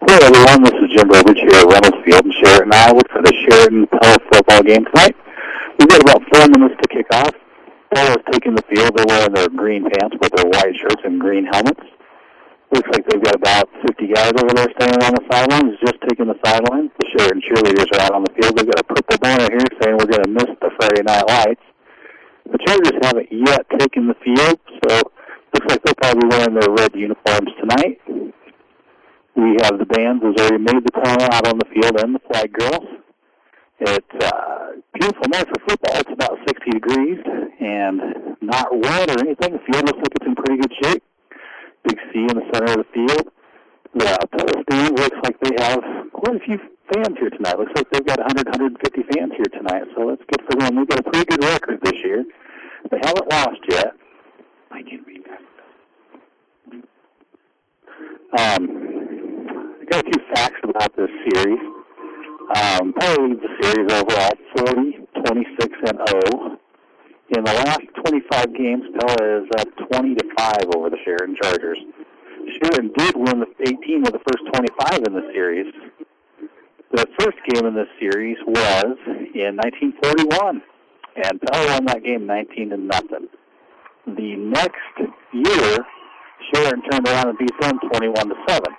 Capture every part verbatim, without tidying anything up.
Hello everyone, this is Jim Burbridge here at Reynolds Field in Sheraton, Iowa for the Sheraton Pella football game tonight. We've got about four minutes to kick off. Pella's taking the field. They're wearing their green pants with their white shirts and green helmets. Looks like they've got about fifty guys over there standing on the sidelines, just taking the sidelines. The Sheraton cheerleaders are out on the field. They've got a purple banner here saying we're going to miss the Friday Night Lights. The Chargers haven't yet taken the field, so looks like they'll probably be wearing their red uniforms tonight. We have the bands who's already made the call out on the field and the flag girls. It's a uh, beautiful night for football. It's about sixty degrees and not wet or anything. The field looks like it's in pretty good shape. Big C in the center of the field. The Pella stand looks like they have quite a few fans here tonight. Looks like they've got one hundred, one hundred fifty fans here tonight, so that's good for them. They've got a pretty good record this year. They haven't lost yet. I can read that. Um, I got a few facts about this series. Um, Pella leads the series overall forty, twenty-six, and oh. In the last twenty-five games, Pella is up twenty to five over the Sheraton Chargers. Sheraton did win the eighteen of the first twenty-five in the series. The first game in this series was in nineteen forty-one, and Pella won that game nineteen to nothing. The next year, Sheraton turned around and beat them twenty-one to seven.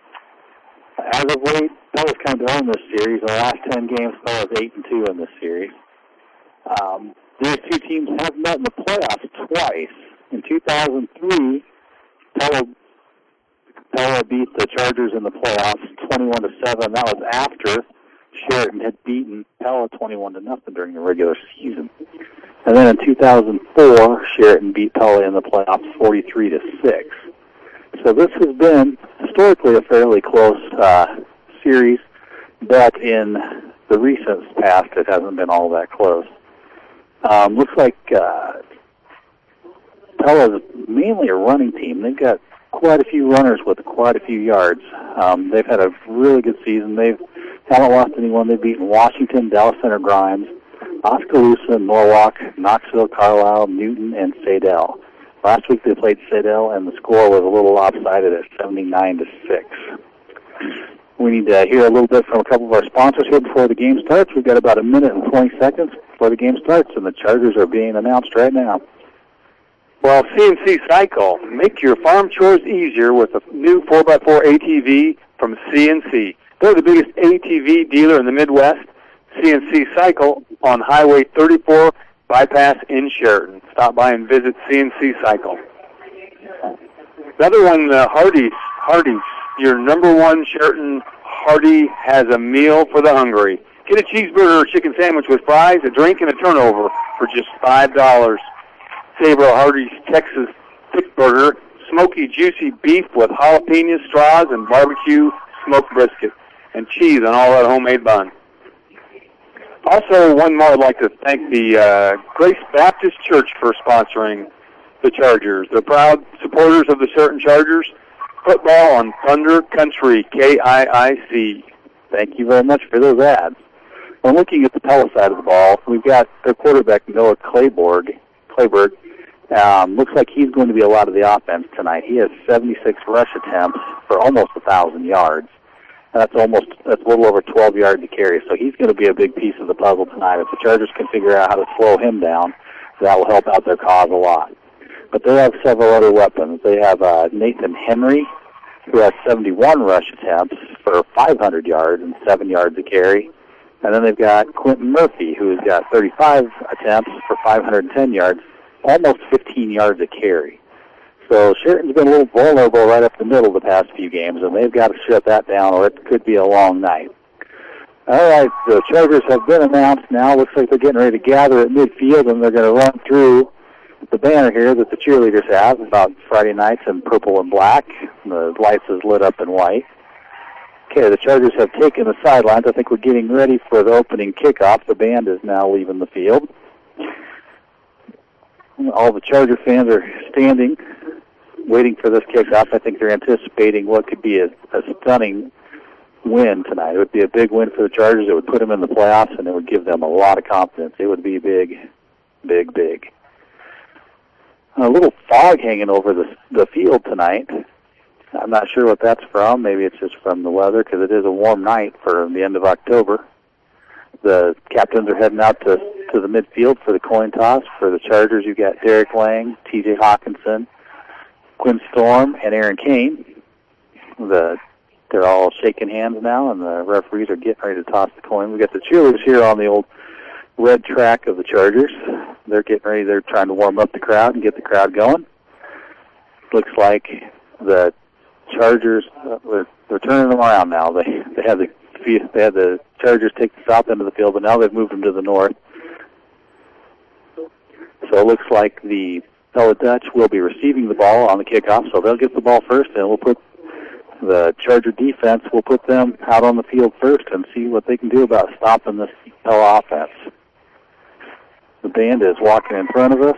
As of late, Pella's come to own this series. In the last ten games, Pella's eight and two in this series. Um, these two teams have met in the playoffs twice. In two thousand three, Pella, Pella beat the Chargers in the playoffs twenty-one to seven. That was after Sheraton had beaten Pella twenty-one to nothing during the regular season. And then in two thousand four, Sheraton beat Pella in the playoffs forty-three to six. So this has been historically a fairly close uh, series, but in the recent past, it hasn't been all that close. Um, looks like uh, Pella's mainly a running team. They've got quite a few runners with quite a few yards. Um, they've had a really good season. They haven't lost anyone. They've beaten Washington, Dallas Center Grimes, Oskaloosa, Norwalk, Knoxville, Carlisle, Newton, and Sadell. Last week they played Sadell, and the score was a little lopsided at seventy-nine to six. We need to hear a little bit from a couple of our sponsors here before the game starts. We've got about a minute and twenty seconds before the game starts, and the Chargers are being announced right now. Well, C N C Cycle, make your farm chores easier with a new four by four A T V from C N C. They're the biggest A T V dealer in the Midwest. C N C Cycle on Highway thirty-four Bypass in Sheraton. Stop by and visit C N C Cycle. Another one, uh, Hardee's. Hardee's, your number one Sheraton Hardy has a meal for the hungry. Get a cheeseburger or chicken sandwich with fries, a drink, and a turnover for just five dollars. Savor a Hardee's Texas thick burger, smoky, juicy beef with jalapeno straws and barbecue smoked brisket, and cheese on all that homemade bun. Also, one more, I'd like to thank the uh, Grace Baptist Church for sponsoring the Chargers. They're proud supporters of the Sheraton Chargers. Football on Thunder Country, K I I C. Thank you very much for those ads. When looking at the Pella side of the ball, we've got their quarterback, Noah Clayborg. Clayberg. Um, looks like he's going to be a lot of the offense tonight. He has seventy-six rush attempts for almost one thousand yards. That's almost, that's a little over twelve yards to carry, so he's going to be a big piece of the puzzle tonight. If the Chargers can figure out how to slow him down, that will help out their cause a lot. But they have several other weapons. They have uh, Nathan Henry, who has seventy-one rush attempts for five hundred yards and seven yards to carry. And then they've got Quentin Murphy, who's got thirty-five attempts for five hundred ten yards, almost fifteen yards a carry. So Sheraton's been a little vulnerable right up the middle the past few games, and they've got to shut that down or it could be a long night. All right, the Chargers have been announced now. Looks like they're getting ready to gather at midfield, and they're going to run through the banner here that the cheerleaders have about Friday nights in purple and black. The lights is lit up in white. Okay, the Chargers have taken the sidelines. I think we're getting ready for the opening kickoff. The band is now leaving the field. All the Charger fans are standing, waiting for this kickoff. I think they're anticipating what could be a, a stunning win tonight. It would be a big win for the Chargers. It would put them in the playoffs, and it would give them a lot of confidence. It would be big, big, big. A little fog hanging over the, the field tonight. I'm not sure what that's from. Maybe it's just from the weather because it is a warm night for the end of October. The captains are heading out to, to the midfield for the coin toss. For the Chargers, you've got Derek Lang, T J Hawkinson, Quinn Storm, and Aaron Kane. The, they're all shaking hands now, and the referees are getting ready to toss the coin. We've got the cheerleaders here on the old red track of the Chargers. They're getting ready. They're trying to warm up the crowd and get the crowd going. Looks like the Chargers, uh, they're, they're turning them around now. They they had the they had the Chargers take the south end of the field, but now they've moved them to the north. So it looks like the Pella Dutch will be receiving the ball on the kickoff, so they'll get the ball first, and we'll put the Charger defense, we'll put them out on the field first and see what they can do about stopping this Pella offense. The band is walking in front of us,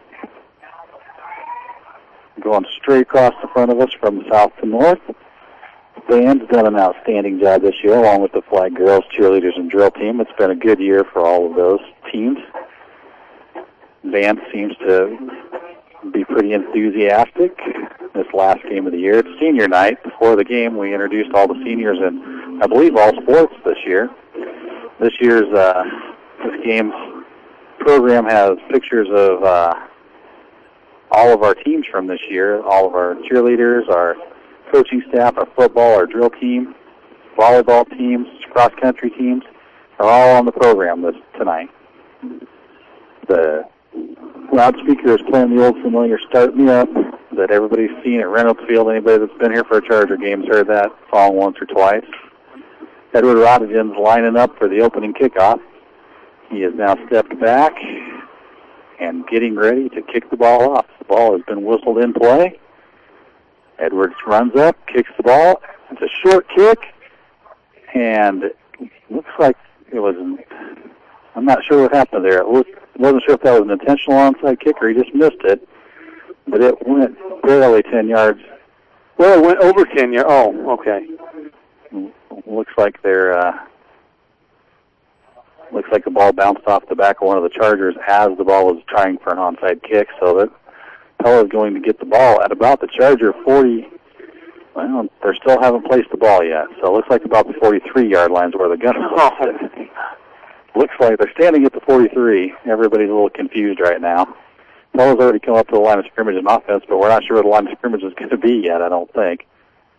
going straight across the front of us from south to north. The band's done an outstanding job this year, along with the flag girls, cheerleaders, and drill team. It's been a good year for all of those teams. The band seems to be pretty enthusiastic this last game of the year. It's senior night. Before the game, we introduced all the seniors in, I believe, all sports this year. This year's uh, this game's program has pictures of uh, all of our teams from this year, all of our cheerleaders, our coaching staff, our football, our drill team, volleyball teams, cross-country teams are all on the program this tonight. The loudspeaker is playing the old familiar Start Me Up that everybody's seen at Reynolds Field. Anybody that's been here for a Charger game has heard that song once or twice. Edward Rodigan's lining up for the opening kickoff. He has now stepped back and getting ready to kick the ball off. The ball has been whistled in play. Edwards runs up, kicks the ball. It's a short kick, and it looks like it was, I'm not sure what happened there. It looked, wasn't sure if that was an intentional onside kick or he just missed it, but it went barely ten yards. Well, it went over ten yards. Oh, okay. Looks like they're, uh, looks like the ball bounced off the back of one of the Chargers as the ball was trying for an onside kick, so that Pella is going to get the ball at about the Charger forty. Well, they still haven't placed the ball yet, so it looks like about the forty-three yard line is where they're going to place it. Looks like they're standing at the forty-three. Everybody's a little confused right now. Pella's already come up to the line of scrimmage in offense, but we're not sure where the line of scrimmage is going to be yet, I don't think.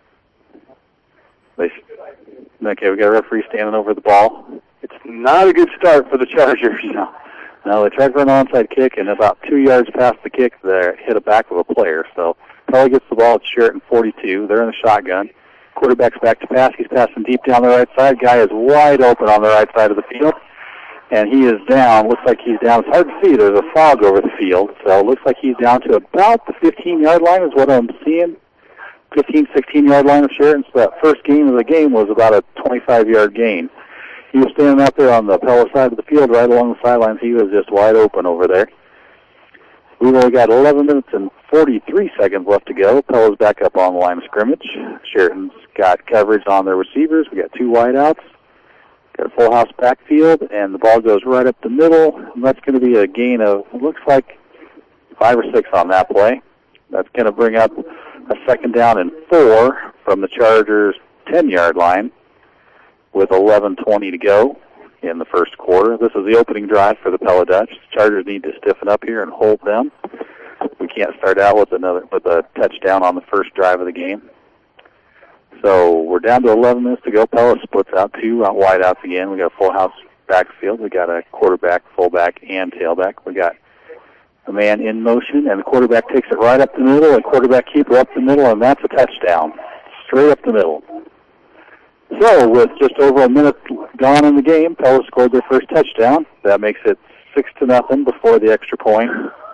They, okay, we got a referee standing over the ball. It's not a good start for the Chargers. No. No, they tried for an onside kick, and about two yards past the kick, they hit a back of a player. So Pella gets the ball at Sheraton forty-two. They're in the shotgun. Quarterback's back to pass. He's passing deep down the right side. Guy is wide open on the right side of the field, and he is down. Looks like he's down. It's hard to see. There's a fog over the field, so it looks like he's down to about the fifteen yard line is what I'm seeing. fifteen, sixteen yard line of Sheraton. So that first gain of the game was about a twenty-five yard gain. He was standing out there on the Pella side of the field, right along the sidelines. He was just wide open over there. We've only got eleven minutes and forty-three seconds left to go. Pella's back up on the line of scrimmage. Sheraton's got coverage on their receivers. We got two wideouts. Got a full house backfield, and the ball goes right up the middle. And that's going to be a gain of, it looks like, five or six on that play. That's going to bring up a second down and four from the Chargers' ten yard line, with eleven twenty to go in the first quarter. This is the opening drive for the Pella Dutch. The Chargers need to stiffen up here and hold them. We can't start out with another with a touchdown on the first drive of the game. So we're down to eleven minutes to go. Pella splits out two out wideouts again. We got a full house backfield. We got a quarterback, fullback, and tailback. We got a man in motion, and the quarterback takes it right up the middle, and quarterback keeper up the middle, and that's a touchdown. Straight up the middle. So, with just over a minute gone in the game, Pella scored their first touchdown. That makes it six to nothing before the extra point.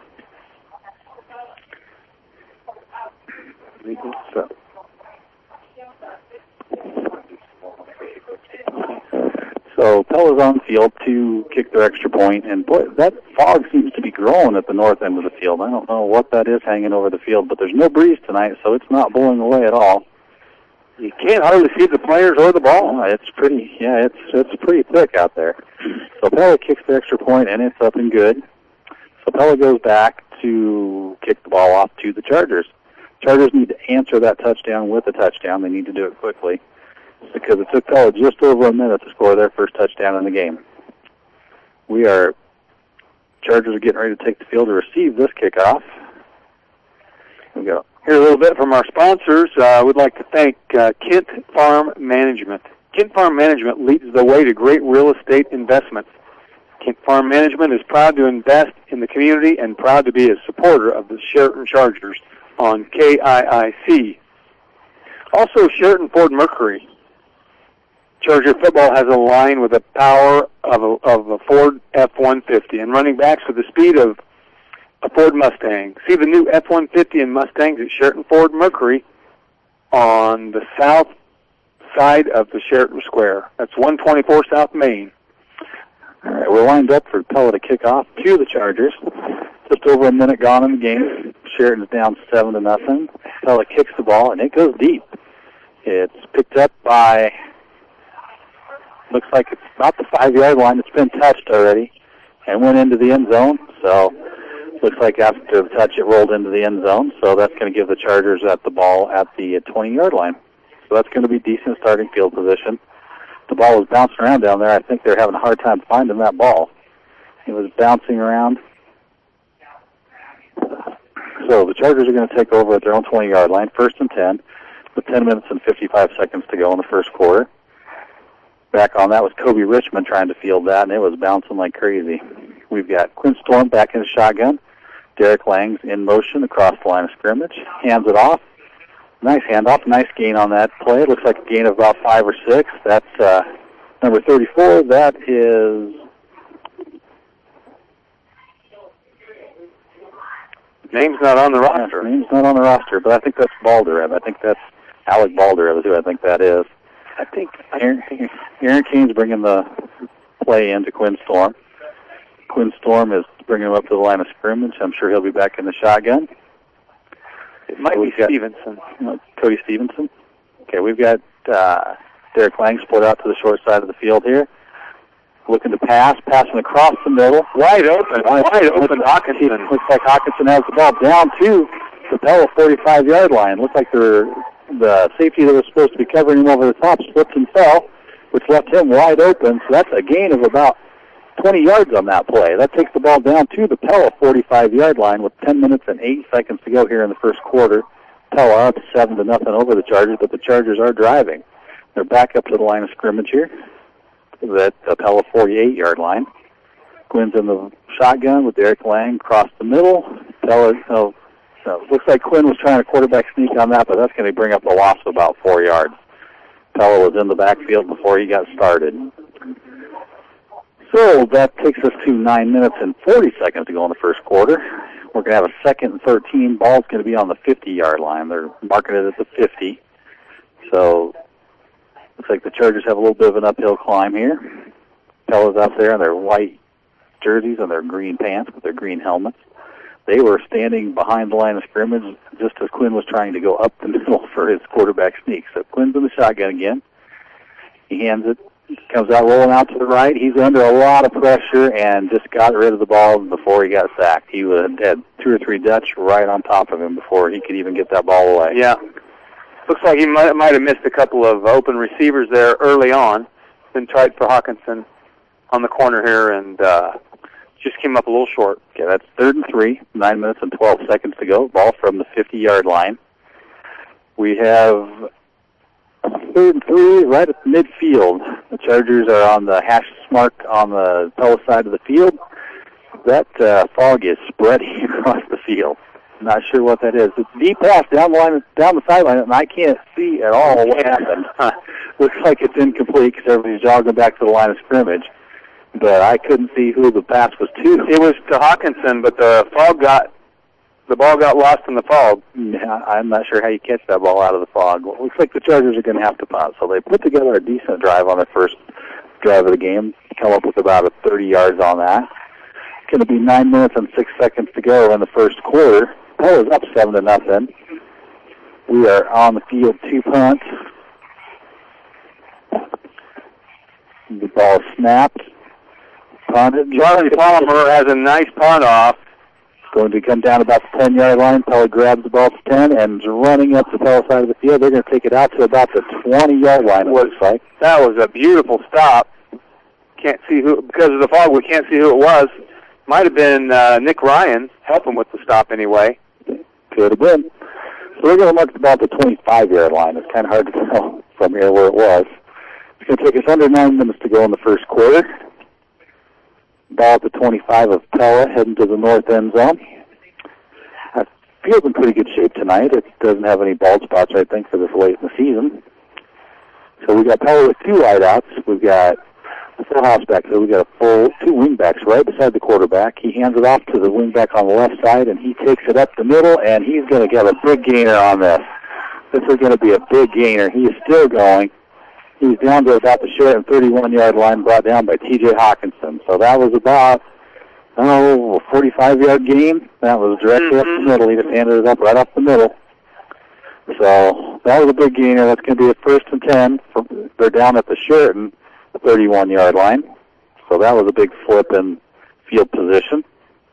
So, so Pella's on the field to kick their extra point, and boy, that fog seems to be growing at the north end of the field. I don't know what that is hanging over the field, but there's no breeze tonight, so it's not blowing away at all. You can't hardly see the players or the ball. Oh, it's pretty, yeah, it's it's pretty thick out there. So Pella kicks the extra point, and it's up and good. So Pella goes back to kick the ball off to the Chargers. Chargers need to answer that touchdown with a touchdown. They need to do it quickly because it took Pella just over a minute to score their first touchdown in the game. We are, Chargers are getting ready to take the field to receive this kickoff. We go. Hear a little bit from our sponsors. I uh, would like to thank uh, Kent Farm Management. Kent Farm Management leads the way to great real estate investments. Kent Farm Management is proud to invest in the community and proud to be a supporter of the Sheraton Chargers on K I I C. Also, Sheraton Ford Mercury. Charger football has a line with the power of a, of a Ford F one fifty and running backs with the speed of a Ford Mustang. See the new F one fifty and Mustangs at Sheraton Ford Mercury on the south side of the Sheraton Square. That's one twenty-four South Main. All right, we're lined up for Pella to kick off to the Chargers. Just over a minute gone in the game. Sheraton's down seven to nothing. Pella kicks the ball, and it goes deep. It's picked up by, looks like it's about the five-yard line. It's been touched already and went into the end zone. So looks like after the touch, it rolled into the end zone. So that's going to give the Chargers at the ball at the twenty-yard line. So that's going to be decent starting field position. The ball was bouncing around down there. I think they're having a hard time finding that ball. It was bouncing around. So the Chargers are going to take over at their own twenty-yard line, first and ten, with ten minutes and fifty-five seconds to go in the first quarter. Back on that was Kobe Richmond trying to field that, and it was bouncing like crazy. We've got Quinn Storm back in the shotgun. Derek Lang's in motion across the line of scrimmage. Hands it off. Nice handoff, nice gain on that play. It looks like a gain of about five or six. That's uh, number thirty-four. That is... Name's not on the roster. Yeah, name's not on the roster, but I think that's Balderev. I think that's Alec Balderev is who I think that is. I think Aaron, Aaron Kane's bringing the play into Quinn Storm. Quinn Storm is bringing him up to the line of scrimmage. I'm sure he'll be back in the shotgun. It might so be got, Stevenson. You know, Cody Stevenson. Okay, we've got uh, Derek Lang split out to the short side of the field here. Looking to pass, passing across the middle. Wide open, wide, wide open Hawkinson. Looks like Hawkinson has the ball down to the Pella forty-five-yard line. Looks like they're, the safety that was supposed to be covering him over the top slipped and fell, which left him wide open. So that's a gain of about twenty yards on that play. That takes the ball down to the Pella forty-five-yard line with ten minutes and eight seconds to go here in the first quarter. Pella up seven to nothing over the Chargers, but the Chargers are driving. They're back up to the line of scrimmage here. At the Pella forty-eight-yard line. Quinn's in the shotgun with Derek Lang across the middle. Pella, oh, no, looks like Quinn was trying to quarterback sneak on that, but that's going to bring up a loss of about four yards. Pella was in the backfield before he got started. So that takes us to nine minutes and forty seconds to go in the first quarter. We're going to have a second and thirteen. Ball's going to be on the fifty-yard line. They're marking it at the fifty. So looks like the Chargers have a little bit of an uphill climb here. Pella's out there in their white jerseys and their green pants with their green helmets. They were standing behind the line of scrimmage just as Quinn was trying to go up the middle for his quarterback sneak. So Quinn's in the shotgun again. He hands it, comes out rolling out to the right. He's under a lot of pressure and just got rid of the ball before he got sacked. He had two or three Dutch right on top of him before he could even get that ball away. Yeah. Looks like he might, might have missed a couple of open receivers there early on. Then tried for Hawkinson on the corner here and uh, just came up a little short. Okay, that's third and three, nine minutes and twelve seconds to go. Ball from the fifty-yard line. We have third and three right at midfield. The Chargers are on the hash mark on the Pella side of the field. That uh, fog is spreading across the field. Not sure what that is. It's a deep pass down the line, down the sideline, and I can't see at all what happened. Looks like it's incomplete because everybody's jogging back to the line of scrimmage. But I couldn't see who the pass was to. It was to Hawkinson, but the fog got the ball got lost in the fog. Yeah, I'm not sure how you catch that ball out of the fog. Well, it looks like the Chargers are going to have to punt. So they put together a decent drive on their first drive of the game. Come up with about a thirty yards on that. It's going to be nine minutes and six seconds to go in the first quarter. Pella's up seven to nothing. We are on the field to punt. The ball snapped. Punted. Charlie Palmer has a nice punt off. going to come down about the ten-yard line. Pella grabs the ball to ten and is running up the Pella side of the field. They're going to take it out to about the twenty-yard line, it looks like. That was a beautiful stop. Can't see who, because of the fog, we can't see who it was. Might have been uh, Nick Ryan helping with the stop anyway. Could have been. So we're going to mark about the twenty-five-yard line. It's kind of hard to tell from here where it was. It's going to take us under nine minutes to go in the first quarter. Ball at the twenty-five of Pella, heading to the north end zone. Uh, field's in pretty good shape tonight. It doesn't have any bald spots, I think, for this late in the season. So we got Pella with two wideouts. We've got a full house back there. We've got a full two wingbacks right beside the quarterback. He hands it off to the wingback on the left side, and he takes it up the middle, and he's going to get a big gainer on this. This is going to be a big gainer. He is still going. He's down to about the Sheridan thirty-one-yard line, brought down by T J Hawkinson. So that was about, oh, a forty-five-yard gain. That was directly mm-hmm. up the middle. He just handed it up right up the middle. So that was a big gainer. That's going to be a first and ten. For, they're down at the Sheridan thirty-one-yard line. So that was a big flip in field position.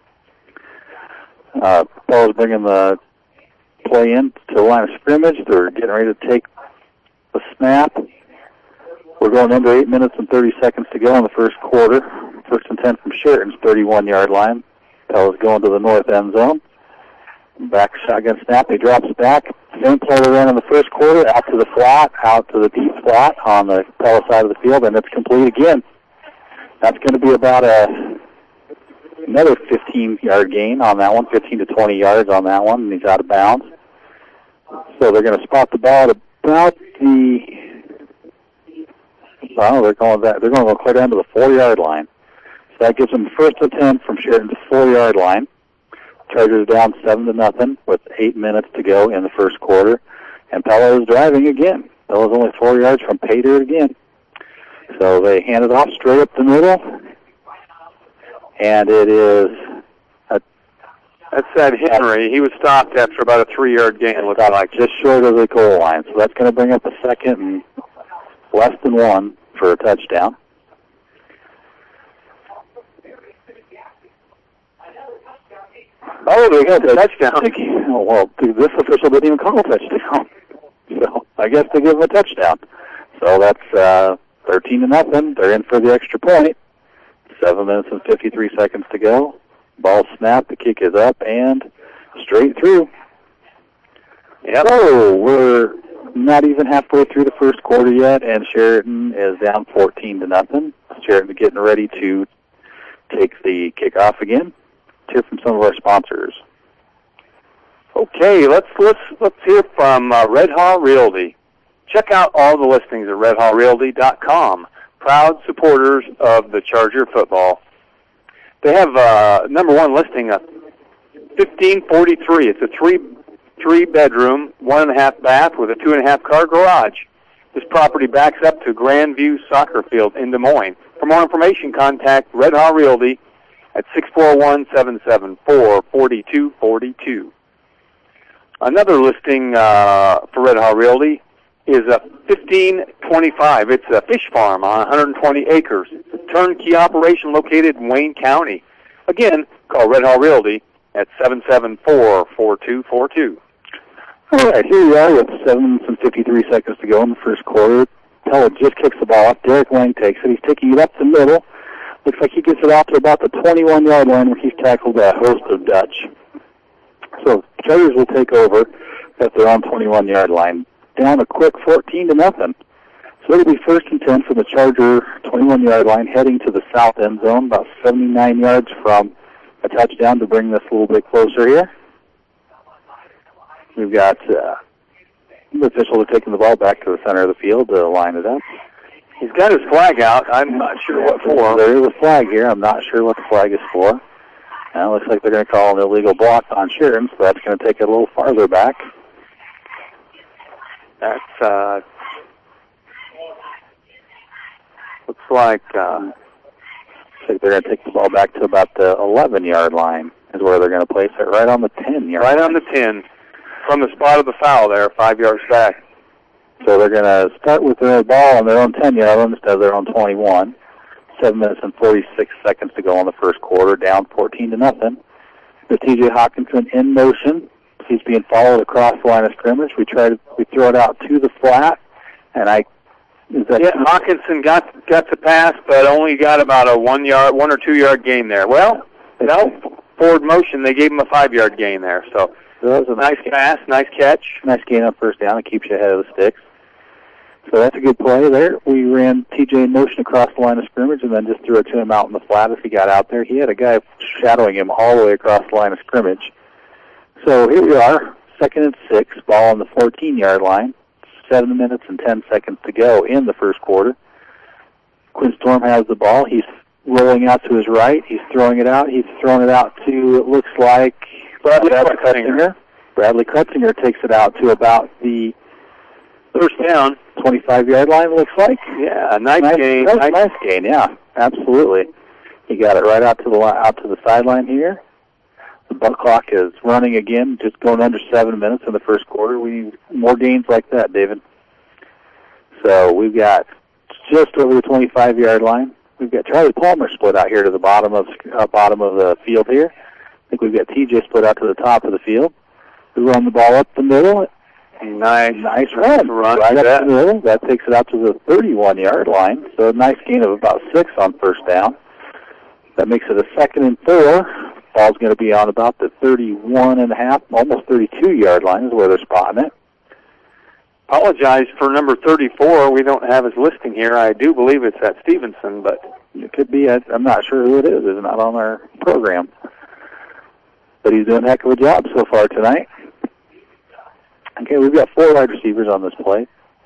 Uh, Paul's bringing the play in to the line of scrimmage. They're getting ready to take the snap. We're going under eight minutes and thirty seconds to go in the first quarter. First and ten from Sheridan's thirty-one-yard line. Pella's going to the north end zone. Back shotgun snap. He drops back. Same play they ran in the first quarter. Out to the flat, out to the deep flat on the Pella side of the field, and it's complete again. That's going to be about a another fifteen-yard gain on that one, fifteen to twenty yards on that one, and he's out of bounds. So they're going to spot the ball at about the. Well, they're going that they're going to go clear down to the four-yard line. So that gives them first and ten from Sheridan's four-yard line. Chargers down seven to nothing with eight minutes to go in the first quarter, and Pella is driving again. Pella's only four yards from pay dirt again. So they hand it off straight up the middle, and it is. A, That's that Henry. He was stopped after about a three-yard gain. It looks like just short of the goal line. So that's going to bring up a second and less than one for a touchdown. Oh, they got the touchdown. Oh, well, this official didn't even call a touchdown. So I guess they give him a touchdown. So that's uh, thirteen to nothing. They're in for the extra point. Seven minutes and fifty-three seconds to go. Ball snapped. The kick is up and straight through. Yep. So we're not even halfway through the first quarter yet, and Sheridan is down fourteen to nothing. Sheridan getting ready to take the kickoff again. Hear from some of our sponsors. Okay, let's let's let's hear from uh, Red Hall Realty. Check out all the listings at red hall realty dot com. Proud supporters of the Charger football. They have uh, number one listing, a fifteen forty-three. It's a three three bedroom, one and a half bath with a two and a half car garage. This property backs up to Grandview Soccer Field in Des Moines. For more information, contact Red Hall Realty at six four one, seven seven four, four two four two. Another listing uh, for Red Hall Realty is a fifteen twenty-five. It's a fish farm on one hundred twenty acres. It's a turnkey operation located in Wayne County. Again, call Red Hall Realty at seven seven four, four two four two. All right, here we are with seven minutes and fifty-three seconds to go in the first quarter. Pella just kicks the ball up. Derek Lang takes it. He's taking it up the middle. Looks like he gets it out to about the twenty-one-yard line where he's tackled a host of Dutch. So Chargers will take over at their own twenty-one-yard line. Down a quick fourteen to nothing. So it'll be first and ten from the Charger twenty-one-yard line heading to the south end zone, about seventy-nine yards from a touchdown to bring this a little bit closer here. We've got uh, the official taking the ball back to the center of the field to line it up. He's got his flag out. I'm not sure what for. There is a flag here. I'm not sure what the flag is for. Now it looks like they're going to call an illegal block on Sheridan, so that's going to take it a little farther back. That's, uh, looks like, uh, looks like they're going to take the ball back to about the eleven-yard line is where they're going to place it, right on the ten-yard Right on the ten, from the spot of the foul there, five yards back. So they're going to start with their ball on their own ten-yard line instead of their own twenty-one. Seven minutes and forty-six seconds to go in the first quarter, down fourteen to nothing. The T J Hawkinson in motion. He's being followed across the line of scrimmage. We try to we throw it out to the flat, and I. Is that yeah, Hawkinson got got the pass, but only got about a one yard, one or two yard gain there. Well, no forward motion. They gave him a five yard gain there. So that was a nice pass, nice catch, nice gain on first down. It keeps you ahead of the sticks. So that's a good play there. We ran T J in motion across the line of scrimmage and then just threw it to him out in the flat as he got out there. He had a guy shadowing him all the way across the line of scrimmage. So here we are, second and six, ball on the fourteen-yard line. Seven minutes and ten seconds to go in the first quarter. Quinn Storm has the ball. He's rolling out to his right. He's throwing it out. He's throwing it out to, it looks like, Bradley Krutzinger. Bradley Krutzinger takes it out to about the first down, twenty-five-yard line, looks like. Yeah, nice, nice gain. Nice, nice gain, yeah, absolutely. He got it right out to the out to the sideline here. The buck clock is running again, just going under seven minutes in the first quarter. We need more gains like that, David. So we've got just over the twenty-five-yard line. We've got Charlie Palmer split out here to the bottom of uh, bottom of the field here. I think we've got T J split out to the top of the field. We run the ball up the middle. Nice, nice run. run right up that. the middle. That takes it out to the thirty-one-yard line. So a nice gain of about six on first down. That makes it a second and four. Ball's going to be on about the thirty-one and a half, almost thirty-two-yard line is where they're spotting it. Apologize for number thirty-four. We don't have his listing here. I do believe it's at Stevenson, but it could be. I, I'm not sure who it is. It's not on our program. But he's doing a heck of a job so far tonight. Okay, we've got four wide receivers on this play.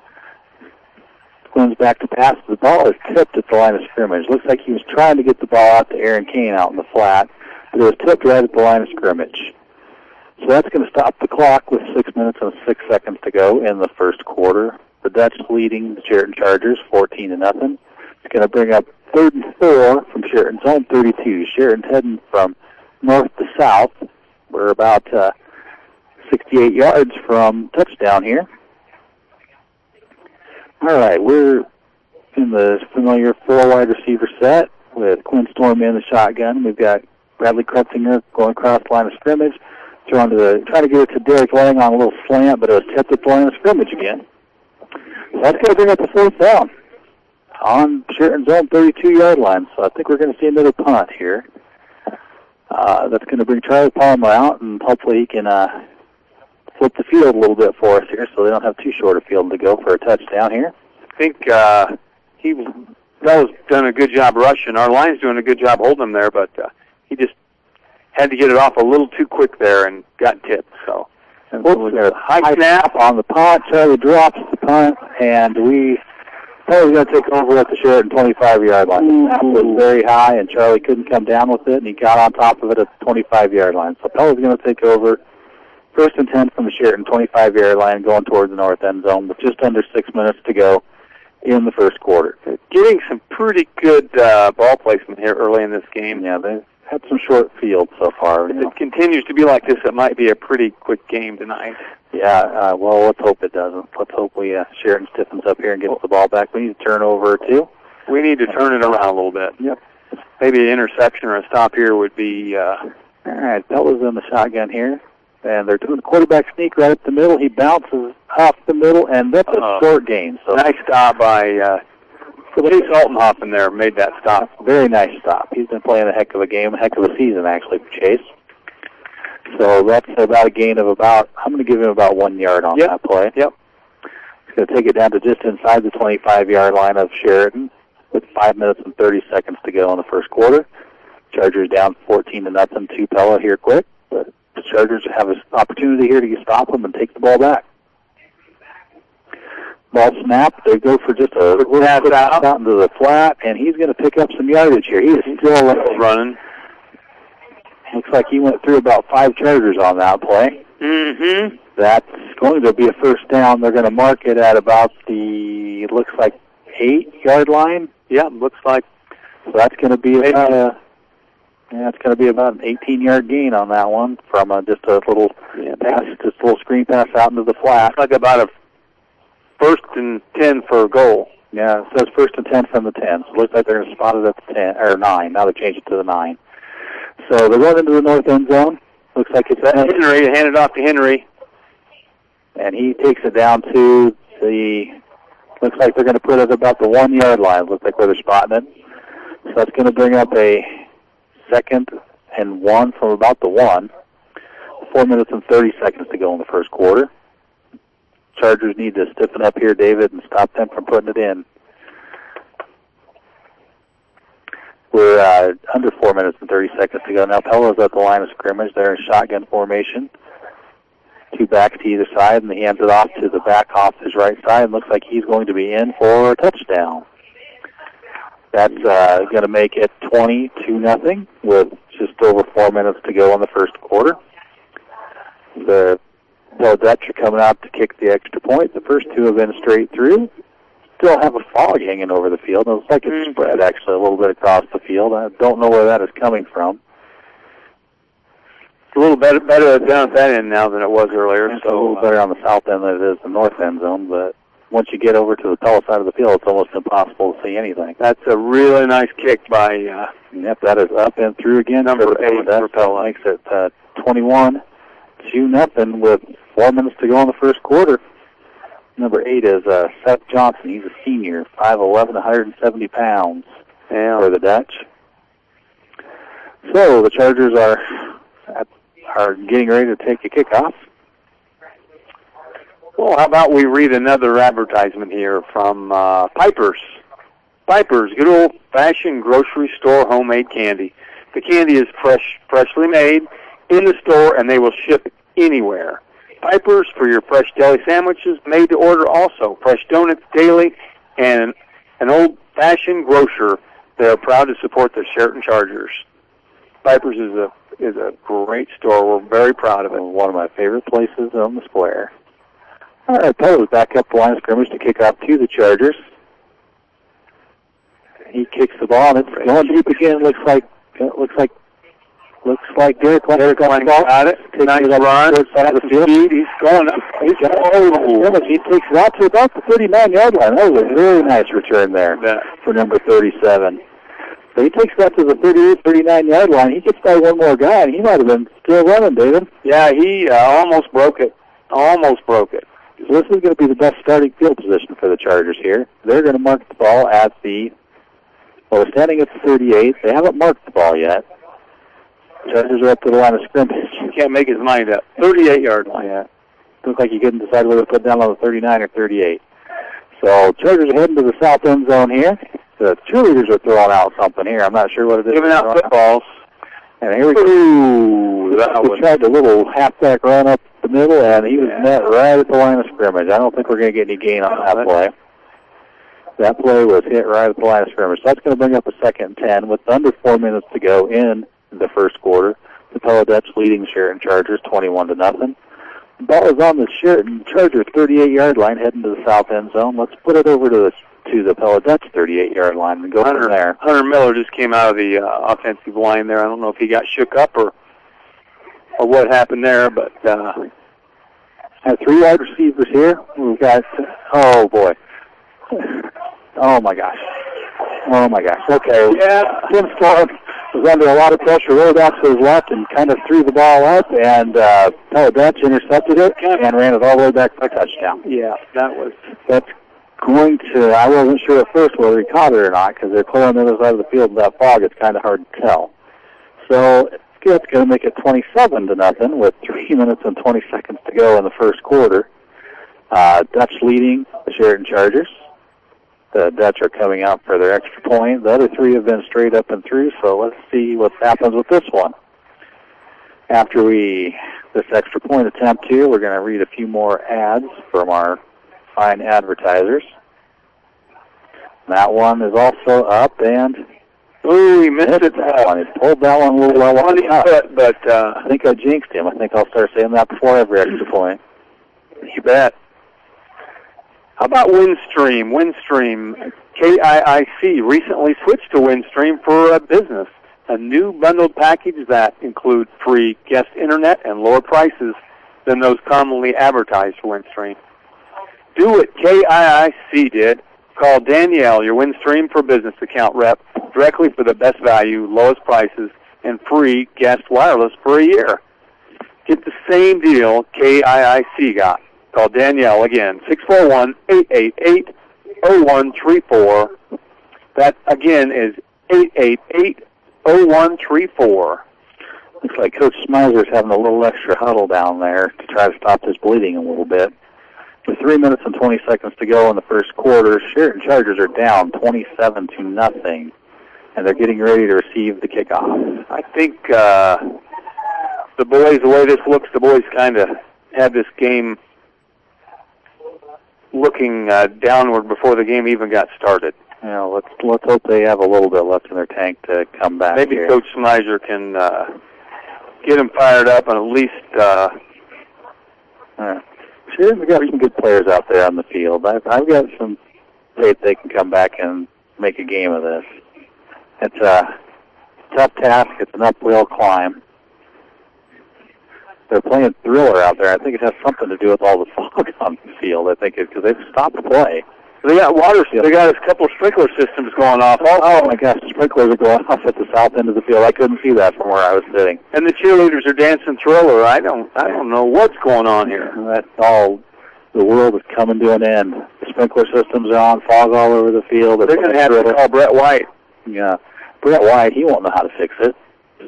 Quinn's back to pass. The ball is tipped at the line of scrimmage. Looks like he was trying to get the ball out to Aaron Kane out in the flat, but it was tipped right at the line of scrimmage. So that's going to stop the clock with six minutes and six seconds to go in the first quarter. The Dutch leading the Sheraton Chargers fourteen to nothing. It's going to bring up third and four from Sheraton's own thirty-two. Sheraton's heading from north to south. We're about uh, sixty-eight yards from touchdown here. All right, we're in the familiar four wide receiver set with Quinn Storm in the shotgun. We've got Bradley Krutzinger going across the line of scrimmage, trying to trying to get it to Derek Lang on a little slant, but it was tipped at the line of scrimmage again. So that's going to bring up the fourth down on Sheraton's own thirty-two-yard line. So I think we're going to see another punt here. Uh, that's going to bring Charlie Palmer out, and hopefully he can uh, flip the field a little bit for us here so they don't have too short a field to go for a touchdown here. I think uh, he Bell's done a good job rushing. Our line's doing a good job holding him there, but uh, he just had to get it off a little too quick there and got tipped. So, and so we got a high, high snap on the punt. Charlie drops the punt, and we Charlie's going to take over at the Sheraton twenty-five-yard line. The snap was very high, and Charlie couldn't come down with it, and he got on top of it at the twenty-five-yard line. So Pella's going to take over. First and ten from the Sheraton twenty-five-yard line going towards the north end zone with just under six minutes to go in the first quarter. Getting some pretty good uh, ball placement here early in this game. Yeah, they've had some short fields so far. If it continues to be like this, it might be a pretty quick game tonight. Yeah, uh, well, let's hope it doesn't. Let's hope we uh, Sheraton stiffens up here and gets the ball back. We need a turnover or two. We need to turn it around a little bit. Yep. Maybe an interception or a stop here would be... Uh, All right, Bella's in the shotgun here. And they're doing the quarterback sneak right up the middle. He bounces off the middle, and that's a uh, short gain. So nice stop by uh, Chase Altenhofen there, made that stop. Very nice stop. He's been playing a heck of a game, a heck of a season, actually, for Chase. So that's about a gain of about, I'm going to give him about one yard on yep. that play. Yep. He's going to take it down to just inside the twenty-five-yard line of Sheraton with five minutes and thirty seconds to go in the first quarter. Chargers down fourteen to nothing to Pella here quick, but the Chargers have an opportunity here to stop them and take the ball back. Ball snap. They go for just a little pass out, out into the flat, and he's going to pick up some yardage here. He is still running. Looks like he went through about five Chargers on that play. Mm-hmm. That's going to be a first down. They're going to mark it at about the, it looks like, eight-yard line. Yeah, looks like. So that's going to be about a, yeah, it's going to be about an eighteen-yard gain on that one from a, just a little yeah, pass, just a little screen pass out into the flat. Like about a first and ten for a goal. Yeah, it says first and ten from the ten. So it looks like they're going to spot it at the ten or nine. Now they changed it to the nine. So they're going into the north end zone. Looks like it's that Henry. Hand it off to Henry. And he takes it down to the, looks like they're going to put it about the one-yard line. Looks like where they're spotting it. So that's going to bring up a second and one from about the one. Four minutes and thirty seconds to go in the first quarter. Chargers need to stiffen up here, David, and stop them from putting it in. We're uh, under four minutes and thirty seconds to go. Now Pella's at the line of scrimmage. They're in shotgun formation. Two backs to either side, and he hands it off to the back off his right side. Looks like he's going to be in for a touchdown. That's uh, going to make it twenty-two nothing with just over four minutes to go in the first quarter. The Dutch are coming out to kick the extra point. The first two have been straight through. Still have a fog hanging over the field. It looks like it's spread actually a little bit across the field. I don't know where that is coming from. It's a little better, better down at that end now than it was earlier. It's so a little better on the south end than it is the north end zone, but once you get over to the Pella side of the field, it's almost impossible to see anything. That's a really nice kick by... Uh, yep, that is up and through again. Number eight. That makes it uh, twenty-one two nothing with four minutes to go in the first quarter. Number eight is uh, Seth Johnson. He's a senior, five eleven, one hundred seventy pounds yeah. for the Dutch. So the Chargers are are getting ready to take a kickoff. Well, how about we read another advertisement here from uh, Piper's. Piper's, good old-fashioned grocery store homemade candy. The candy is fresh, freshly made in the store, and they will ship anywhere. Piper's for your fresh deli sandwiches, made to order also. Fresh donuts daily, and an old-fashioned grocer. They are proud to support the Sheraton Chargers. Piper's is a is a great store. We're very proud of it. One of my favorite places on the square. All right, Pella's back up the line of scrimmage to kick off to the Chargers. He kicks the ball, and it's going deep again. Looks like looks like looks like Derek Derek got it. Nice run. Side of the field. He's going up. He's oh, he takes it out to about the thirty-nine-yard line. That was a very nice return there yeah. for number thirty-seven. So he takes that to the thirty-eight, thirty-nine-yard line. He gets by one more guy, and he might have been still running, David. Yeah, he uh, almost broke it. Almost broke it. So this is going to be the best starting field position for the Chargers here. They're going to mark the ball at the, well, they're standing at the thirty-eight. They haven't marked the ball yet. Chargers are up to the line of scrimmage. He can't make his mind up. thirty-eight-yard line. Yeah. Looks like he couldn't decide whether to put down on the thirty-nine or thirty-eight. So Chargers are heading to the south end zone here. The cheerleaders are throwing out something here. I'm not sure what it is. Giving out footballs. And here we go. Ooh, that was tried a little halfback run up the middle, and he was yeah. met right at the line of scrimmage. I don't think we're going to get any gain on that play. That play was hit right at the line of scrimmage. So that's going to bring up a second and ten with under four minutes to go in the first quarter. The Pella Dutch leading the Sheraton Chargers twenty-one to nothing. The ball is on the Sheraton Chargers thirty-eight-yard line heading to the south end zone. Let's put it over to the to the Pella Dutch thirty-eight-yard line and go Hunter, from there. Hunter Miller just came out of the uh, offensive line there. I don't know if he got shook up or or what happened there, but uh, have three wide receivers here. We've got oh boy, oh my gosh, oh my gosh. Okay, yeah, Tim Stark was under a lot of pressure, rolled out to his left and kind of threw the ball up, and uh, Pella Dutch intercepted it and ran it all the way back for a touchdown. Yeah, that was that's. Going to, I wasn't sure at first whether he caught it or not because they're clear on the other side of the field. That fog, it's kind of hard to tell. So it's going to make it twenty-seven to nothing with three minutes and twenty seconds to go in the first quarter. Uh, Dutch leading the Sheraton Chargers. The Dutch are coming out for their extra point. The other three have been straight up and through. So let's see what happens with this one. After we this extra point attempt here, we're going to read a few more ads from our fine advertisers. That one is also up, and ooh, he missed it. That one. He pulled that one a little well on the foot, but uh, I think I jinxed him. I think I'll start saying that before every extra point. You bet. How about Windstream? Windstream, K I I C, recently switched to Windstream for a business. A new bundled package that includes free guest internet and lower prices than those commonly advertised for Windstream. Do what K I I C did. Call Danielle, your Windstream for Business account rep, directly for the best value, lowest prices, and free guest wireless for a year. get the same deal K I I C got. Call Danielle again, six four one, eight eight eight, zero one three four. That, again, is eight eight eight, zero one three four. Looks like Coach Smizer's having a little extra huddle down there to try to stop this bleeding a little bit. With three minutes and twenty seconds to go in the first quarter, Sheraton Chargers are down twenty-seven to nothing, and they're getting ready to receive the kickoff. I think uh, the boys, the way this looks, the boys kind of had this game looking uh, downward before the game even got started. You know, let's let's hope they have a little bit left in their tank to come back. Maybe here. Coach Smizer can uh, get them fired up and at least. Uh, All right. Sure, we got some good players out there on the field. I've, I've got some faith they can come back and make a game of this. It's a tough task. It's an uphill climb. They're playing Thriller out there. I think it has something to do with all the fog on the field. I think it's because they've stopped play. They got water. They got a couple of sprinkler systems going off. Oh, oh my gosh, the sprinklers are going off at the south end of the field. I couldn't see that from where I was sitting. And the cheerleaders are dancing Thriller. I don't, I don't know what's going on here. That's all. The world is coming to an end. The sprinkler systems are on, fog all over the field. They're, They're going to have Thriller. to call Brett White. Yeah, Brett White. He won't know how to fix it.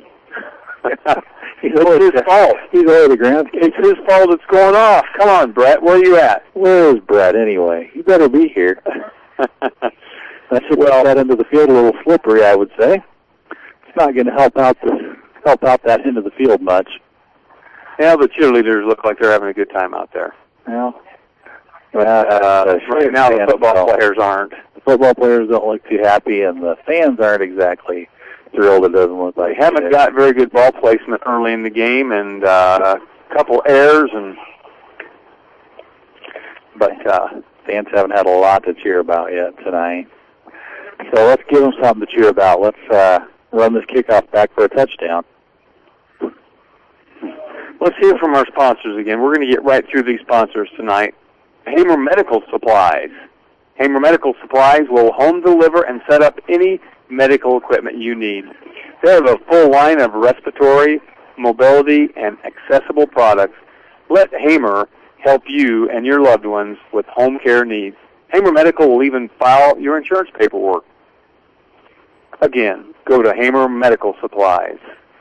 He's it's his fault. He's over the ground. It's his fault it's going off. Come on, Brett. Where are you at? Where is Brett anyway? You better be here. That should well, put that into the field a little slippery, I would say. It's not going to help out the help out that end of the field much. Yeah, the cheerleaders look like they're having a good time out there. Well, uh, uh, right now the football don't. players aren't. The football players don't look too happy, and the fans aren't exactly thrilled. It doesn't look like they haven't it. got very good ball placement early in the game, and uh, a couple errors, and but uh, fans haven't had a lot to cheer about yet tonight. So let's give them something to cheer about. Let's uh, run this kickoff back for a touchdown. Let's hear from our sponsors again. We're going to get right through these sponsors tonight. Hamer Medical Supplies. Hamer Medical Supplies will home deliver and set up any medical equipment you need. They have a full line of respiratory, mobility, and accessible products. Let Hamer help you and your loved ones with home care needs. Hamer Medical will even file your insurance paperwork. Again, go to Hamer Medical Supplies.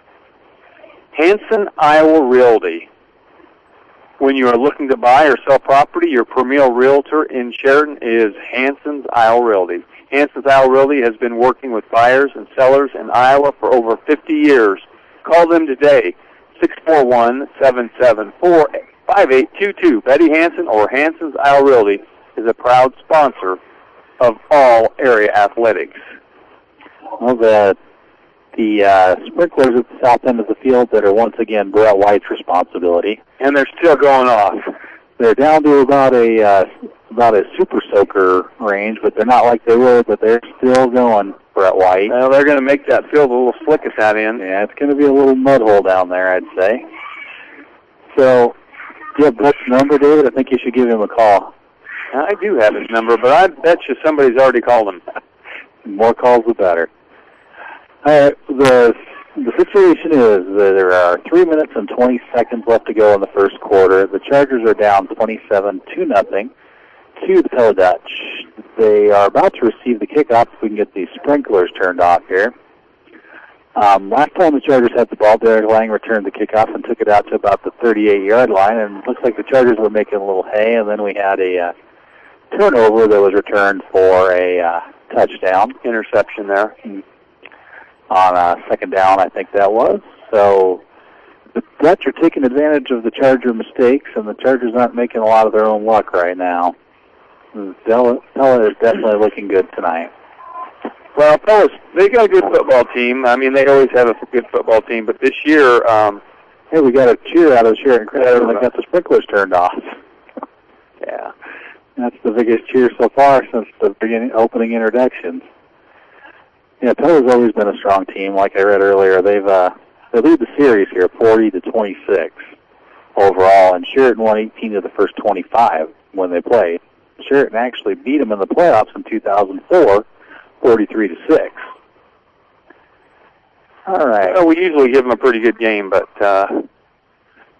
Hanson Iowa Realty. When you are looking to buy or sell property, your premier realtor in Sheridan is Hanson's Iowa Realty. Hanson's Iowa Realty has been working with buyers and sellers in Iowa for over fifty years. Call them today, six four one, seven seven four, five eight two two. Betty Hanson or Hanson's Iowa Realty is a proud sponsor of all area athletics. Well, the the uh, sprinklers at the south end of the field that are once again Brett White's responsibility, and they're still going off. They're down to about a uh, about a super soaker range, but they're not like they were. But they're still going, Brett White. Well, they're going to make that field a little slick at that end. Yeah, it's going to be a little mud hole down there, I'd say. So, do you have Brett's number, David? I think you should give him a call. I do have his number, but I bet you somebody's already called him. The more calls, the better. All right, the the situation is that there are three minutes and twenty seconds left to go in the first quarter. The Chargers are down twenty-seven to nothing to the Pella Dutch. They are about to receive the kickoff if we can get these sprinklers turned off here. Um, last time the Chargers had the ball, Derek Lang returned the kickoff and took it out to about the thirty-eight-yard line, and it looks like the Chargers were making a little hay, and then we had a uh, turnover that was returned for a uh, touchdown. Interception there. Mm-hmm. On a second down, I think that was. So the Dutch are taking advantage of the Charger mistakes, and the Chargers aren't making a lot of their own luck right now. Pella is definitely looking good tonight. Well, Pella's, they got a good football team. I mean, they always have a good football team, but this year... Um, hey, we got a cheer out of Sheridan Crescent when they got the sprinklers turned off. Yeah. That's the biggest cheer so far since the beginning opening introductions. Yeah, Pella's always been a strong team. Like I read earlier, they've uh, they lead the series here, forty to twenty-six overall, and Sheridan won eighteen of the first twenty-five when they played. Sheridan actually beat them in the playoffs in two thousand four, forty-three to six. All right. Well, we usually give them a pretty good game, but uh, you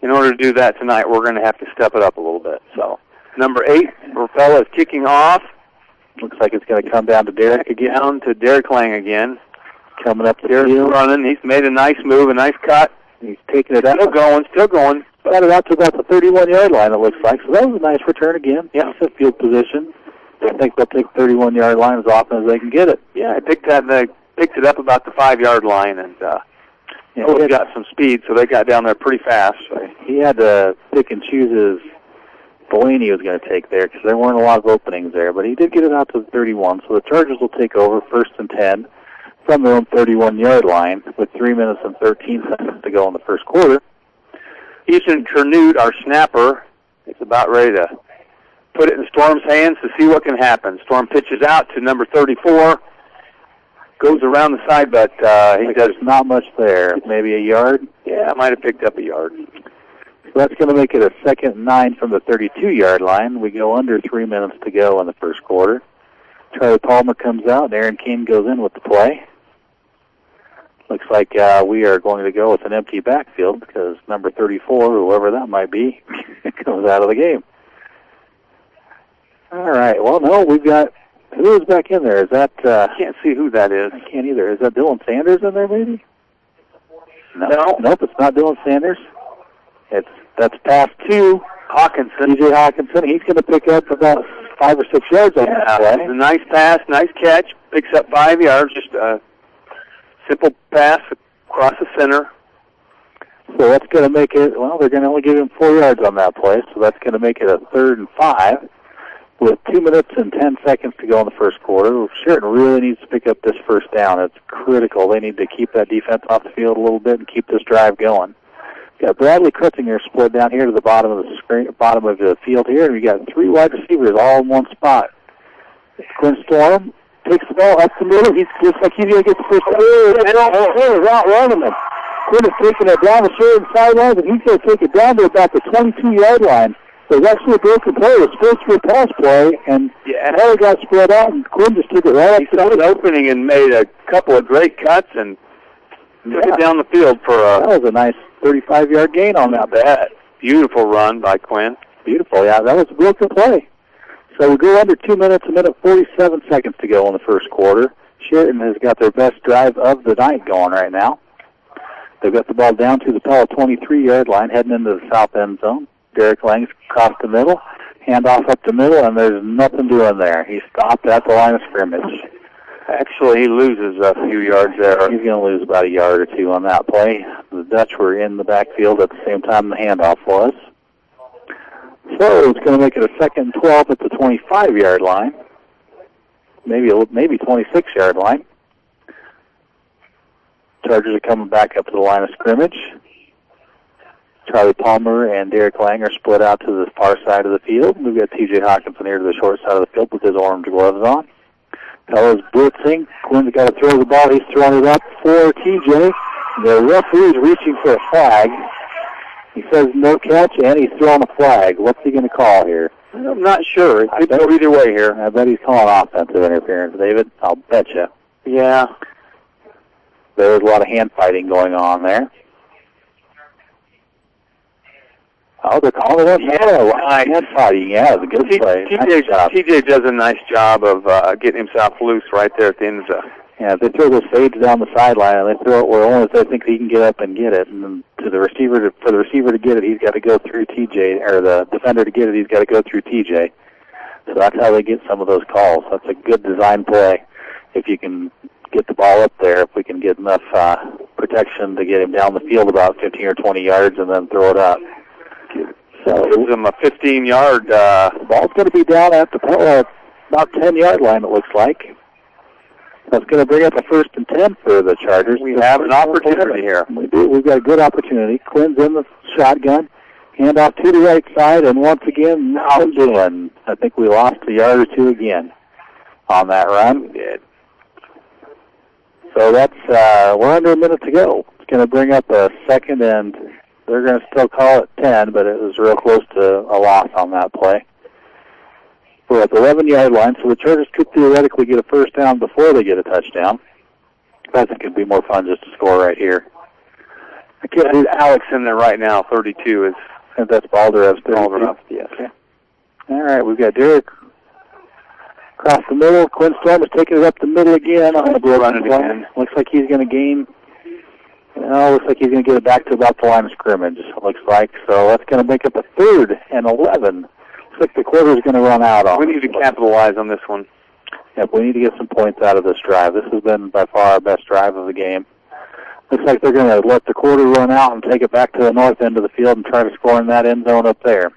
in order to do that tonight, we're going to have to step it up a little bit. So, number eight, Rapella is kicking off. Looks like it's going to come down to Derek again. Down to Derek Lang again. Coming up Derek's here. running. He's made a nice move, a nice cut. He's taking it out. Still going, still going. Got it out to about the thirty-one-yard line, it looks like. So that was a nice return again. Yeah. Decent field position. I think they'll take thirty-one-yard line as often as they can get it. Yeah, I picked that. They picked it up about the five-yard line, and uh, Yeah, both he, had, got some speed, so they got down there pretty fast. So. he had to pick and choose his the lane he was going to take there because there weren't a lot of openings there. But he did get it out to the thirty-one, so the Chargers will take over first and ten from their own thirty-one-yard line with three minutes and thirteen seconds to go in the first quarter. Ethan Kernute, our snapper, is about ready to put it in Storm's hands to see what can happen. Storm pitches out to number thirty-four, goes around the side, but uh, he Like does there's not much there, maybe a yard. Yeah, I might have picked up a yard. So that's going to make it a second and nine from the thirty-two-yard line. We go under three minutes to go in the first quarter. Charlie Palmer comes out, and Aaron King goes in with the play. Looks like uh, we are going to go with an empty backfield because number thirty-four, whoever that might be, comes out of the game. All right. Well, no, we've got who is back in there? Is that? Uh, I can't see who that is. I can't either. Is that Dylan Sanders in there, maybe? No. No. Nope, it's not Dylan Sanders. It's that's pass two. Hawkinson. T J Hawkinson. He's going to pick up about five or six yards on that Yeah, play. it's a nice pass, nice catch. Picks up five yards. Just a simple pass across the center. So that's going to make it, well, they're going to only give him four yards on that play, so that's going to make it a third and five with two minutes and ten seconds to go in the first quarter. Sheraton really needs to pick up this first down. It's critical. They need to keep that defense off the field a little bit and keep this drive going. Got Bradley Krutzinger split down here to the bottom of the screen, bottom of the field here, and we got three wide receivers all in one spot. Quinn Storm takes the ball up the middle. He's just like he's going to get the first down. Oh, he's outrunning him. Quinn is taking it down the Sheridan sidelines, and he's going to take it down to about the twenty-two-yard line. There's actually a broken play. It was supposed to be a pass play, and Yeah. Taylor got spread out, and Quinn just took it right He up saw the an opening and made a couple of great cuts and took Yeah. it down the field for That a was a nice thirty-five-yard gain on that. bat. Beautiful run by Quinn. Beautiful, yeah. That was a broken play. So we go under two minutes, a minute forty-seven seconds to go in the first quarter. Sheraton has got their best drive of the night going right now. They've got the ball down to the Pella twenty-three-yard line, heading into the south end zone. Derek Lang's across the middle, handoff up the middle, and there's nothing doing there. He stopped at the line of scrimmage. Actually, he loses a few yards there. He's going to lose about a yard or two on that play. The Dutch were in the backfield at the same time the handoff was. So it's going to make it a second and twelve at the twenty-five-yard line, maybe a, maybe twenty-six-yard line. Chargers are coming back up to the line of scrimmage. Charlie Palmer and Derek Lang are split out to the far side of the field. We've got T J Hawkinson here to the short side of the field with his orange gloves on. Pella's blitzing. Quinn's got to throw the ball. He's throwing it up for T J. The referee's reaching for a flag. He says no catch, and he's throwing a flag. What's he going to call here? I'm not sure. It could go either way here. I bet he's calling offensive interference, David. I'll bet you. Yeah. There was a lot of hand fighting going on there. Oh, they're calling it. Yeah, Nice. hand fighting. Yeah, it was a good T- play. TJ, Nice job. T J does a nice job of uh, getting himself loose right there at the end of the... Yeah, they throw those fades down the sideline, and they throw it where only they think he can get up and get it. And then to the receiver, to, for the receiver to get it, he's got to go through T J, or the defender to get it, he's got to go through T J. So that's how they get some of those calls. That's a good design play. If you can get the ball up there, if we can get enough uh, protection to get him down the field about fifteen or twenty yards, and then throw it up. So Gives him a fifteen-yard... Uh, the ball's going to be down at the uh, about ten-yard line, it looks like. That's going to bring up a first and ten for the Chargers. we have an opportunity here. We do. We've got a good opportunity. Quinn's in the shotgun. Handoff to the right side, and once again, nothing doing. I think we lost a yard or two again on that run. We did. So that's, uh, we're under a minute to go. It's going to bring up a second, and they're going to still call it ten, but it was real close to a loss on that play. We're at the eleven-yard line, so the Chargers could theoretically get a first down before they get a touchdown. I think it'd be more fun just to score right here. There's Alex in there right now, thirty-two. Is and that's Balderez. Balderez, yes. Okay. All right, we've got Derek across the middle. Quinn Storm is taking it up the middle again. On the run it again. Looks like he's going to gain. No, looks like he's going to get it back to about the line of scrimmage. It looks like so. That's going to make up a third and eleven. Looks like the quarter is going to run out. On we need to capitalize on this one. Yep, we need to get some points out of this drive. This has been by far our best drive of the game. Looks like they're going to let the quarter run out and take it back to the north end of the field and try to score in that end zone up there.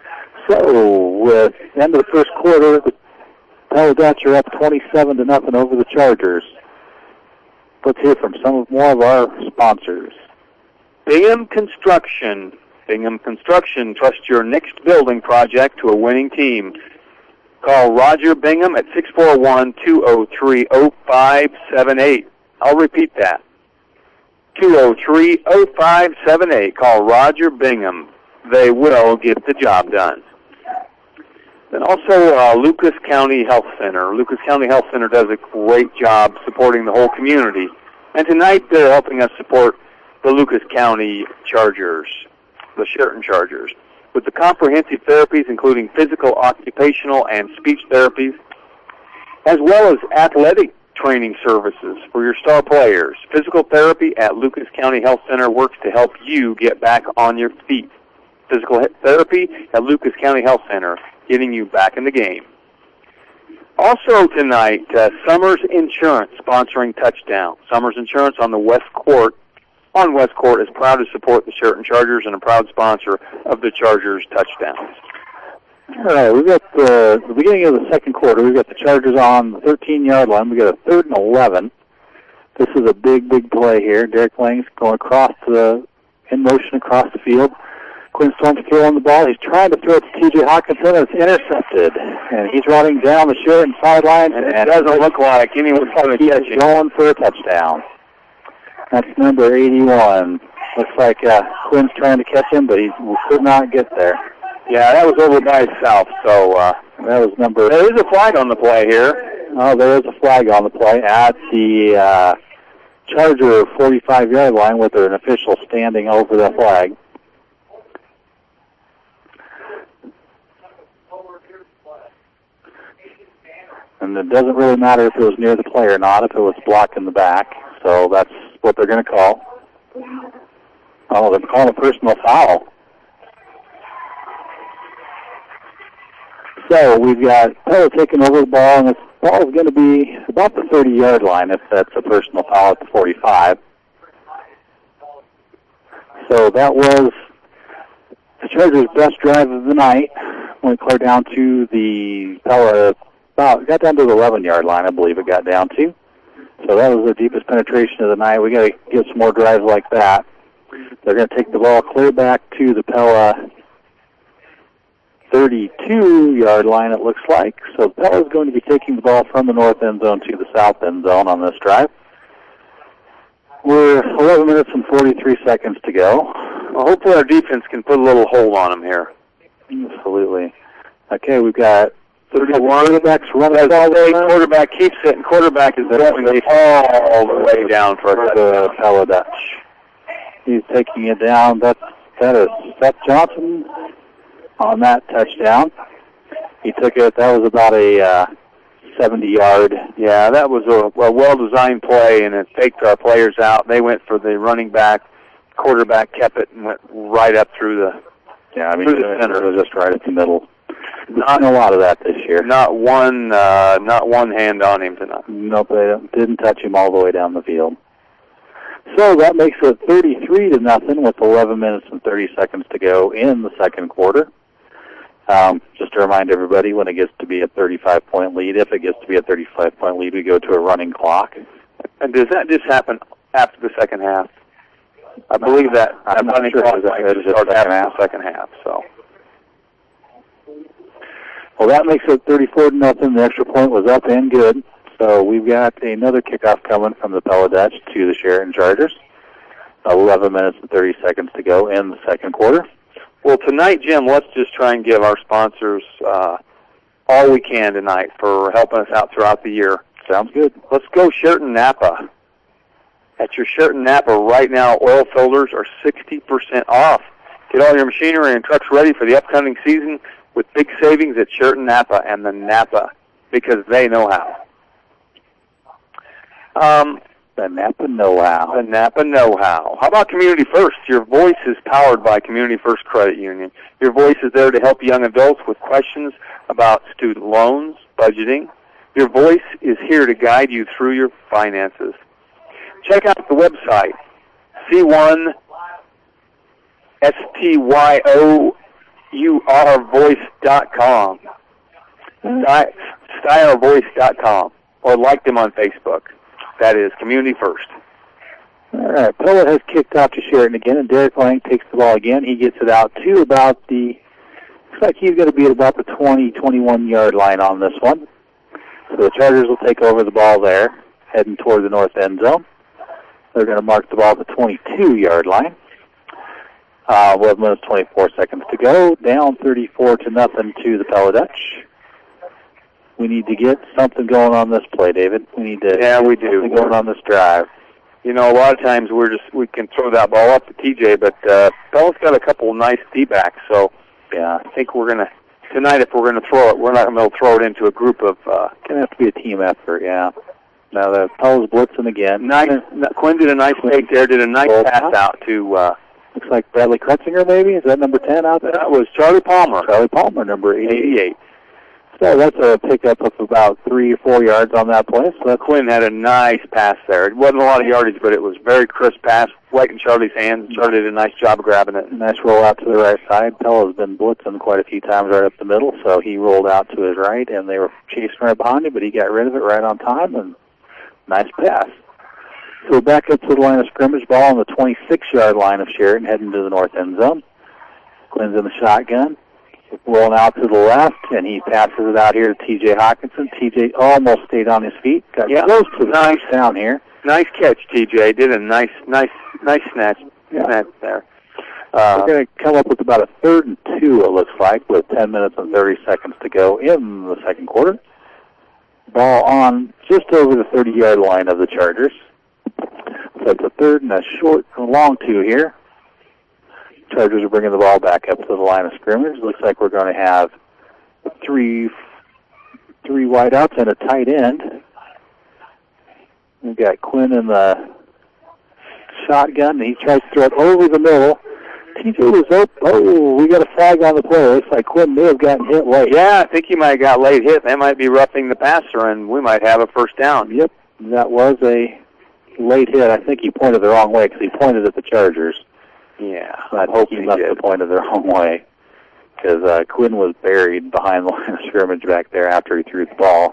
So, with the end of the first quarter, the Pella Dutch are up twenty-seven to nothing over the Chargers. Let's hear from some of more of our sponsors. Bingham Construction. Bingham Construction trusts your next building project to a winning team. Call Roger Bingham at six four one, two oh three, oh five seven eight. I'll repeat that. two oh three, oh five seven eight. Call Roger Bingham. They will get the job done. And also uh, Lucas County Health Center. Lucas County Health Center does a great job supporting the whole community. And tonight they're helping us support the Lucas County Chargers, the Sheraton Chargers, with the comprehensive therapies including physical, occupational, and speech therapies, as well as athletic training services for your star players. Physical therapy at Lucas County Health Center works to help you get back on your feet. Physical therapy at Lucas County Health Center, getting you back in the game. Also tonight, uh, Summers Insurance sponsoring Touchdown. Summers Insurance on the West Court, on West Court, is proud to support the Sheraton Chargers and a proud sponsor of the Chargers Touchdowns. All right, we've got the, the beginning of the second quarter. We've got the Chargers on the thirteen-yard line. We've got a third and eleven. This is a big, big play here. Derek Lang's going across the, in motion across the field. Quinn Storm's throwing the ball. He's trying to throw it to T J Hawkinson, and it's intercepted. And he's running down the Sheraton sideline, and, and it doesn't look like anyone's going to catch him. Going for a touchdown. That's number eighty-one. Looks like uh, Quinn's trying to catch him, but he could not get there. Yeah, that was over by himself, so uh, that was number... There is a flag on the play here. Oh, there is a flag on the play at the uh, Charger forty-five-yard line with an official standing over the flag. And it doesn't really matter if it was near the play or not, if it was blocking the back. So that's what they're going to call. Oh, they're calling a personal foul. So we've got Pella taking over the ball, and this ball is going to be about the thirty-yard line if that's a personal foul at the forty-five. So that was the Chargers' best drive of the night. Went clear down to the Pella, about, got down to the eleven-yard line, I believe it got down to. So that was their deepest penetration of the night. We got to get some more drives like that. They're going to take the ball clear back to the Pella thirty-two-yard line, it looks like. So Pella is going to be taking the ball from the north end zone to the south end zone on this drive. We're eleven minutes and forty-three seconds to go. Well, hopefully our defense can put a little hold on them here. Absolutely. Okay, we've got thirty-one. Quarterback's running the ball. The quarterback keeps it, and quarterback is throwing the ball all the way down for the Pella Dutch. He's taking it down. That's, that is Seth Johnson on that touchdown. He took it. That was about a uh, seventy-yard. Yeah, that was a, a well-designed play, and it faked our players out. They went for the running back. Quarterback kept it and went right up through the yeah. I mean, through the center. It was just right at the middle. Not a lot of that this year. Not one. Uh, not one hand on him tonight. Nope, they didn't touch him all the way down the field. So that makes it thirty-three to nothing with eleven minutes and thirty seconds to go in the second quarter. Um, just to remind everybody, when it gets to be a thirty-five point lead, if it gets to be a thirty-five point lead, we go to a running clock. And does that just happen after the second half? I believe that I'm that running sure clock might start after the second half. So, well, that makes it thirty-four to nothing. The extra point was up and good. So we've got another kickoff coming from the Pella Dutch to the Sheraton Chargers. eleven minutes and thirty seconds to go in the second quarter. Well, tonight, Jim, let's just try and give our sponsors uh, all we can tonight for helping us out throughout the year. Sounds good. Let's go Sheraton Napa. at your Sheraton Napa right now. Oil filters are sixty percent off. Get all your machinery and trucks ready for the upcoming season with big savings at Sheraton Napa and the Napa, because they know how. Um, the Napa know-how. The Napa know-how. How about Community First? Your voice is powered by Community First Credit Union. Your voice is there to help young adults with questions about student loans, budgeting. Your voice is here to guide you through your finances. Check out the website, C one S T Y O U R voice dot com, style voice dot com, or like them on Facebook. That is Community First. All right, Pella has kicked off to Sheraton again, and Derek Lang takes the ball again. He gets it out to about the, looks like he's going to be at about the twenty, twenty-one-yard line on this one. So the Chargers will take over the ball there, heading toward the north end zone. They're going to mark the ball at the twenty-two-yard line. Uh, eleven minutes, twenty-four seconds to go. Down thirty-four to nothing to the Pella Dutch. We need to get something going on this play, David. We need to yeah, we get do. something going on this drive. You know, a lot of times we're just we can throw that ball up to T J, but uh, Pella's got a couple of nice D-backs, so yeah, I think we're going to, tonight if we're going to throw it, we're not going to throw it into a group of... Uh, it's going to have to be a team effort, yeah. Now the Pella's blitzing again. Nice. Quinn did a nice fake there, did a nice pass out to... Uh, looks like Bradley Kretzinger, maybe? Is that number ten out there? That was Charlie Palmer. Charlie Palmer, number eighty-eight. So that's a pickup of about three or four yards on that play. So Quinn had a nice pass there. It wasn't a lot of yardage, but it was a very crisp pass, right in Charlie's hands. Charlie did a nice job of grabbing it. Nice roll out to the right side. Pella's been blitzing quite a few times right up the middle, so he rolled out to his right, and they were chasing right behind him, but he got rid of it right on time, and nice pass. So we're back up to the line of scrimmage, ball on the twenty-six-yard line of Sheraton, heading to the north end zone. Quinn's in the shotgun. Rolling out to the left, and he passes it out here to T J Hawkinson. T J almost stayed on his feet. Got yeah. close to the nice down here. Nice catch, T J. Did a nice, nice, nice snatch, yeah. snatch there. Uh, We're going to come up with about a third and two, it looks like, with ten minutes and thirty seconds to go in the second quarter. Ball on just over the thirty-yard line of the Chargers. So it's a third and a short, a long two here. Chargers are bringing the ball back up to the line of scrimmage. Looks like we're going to have three three wideouts and a tight end. We've got Quinn in the shotgun, and he tries to throw it over the middle. T J was up. Oh, we got a flag on the play. Looks like Quinn may have gotten hit late. Yeah, I think he might have got late hit. That might be roughing the passer, and we might have a first down. Yep, that was a late hit. I think he pointed the wrong way because he pointed at the Chargers. Yeah, I hope he must have pointed the wrong way because uh, Quinn was buried behind the line of scrimmage back there after he threw the ball.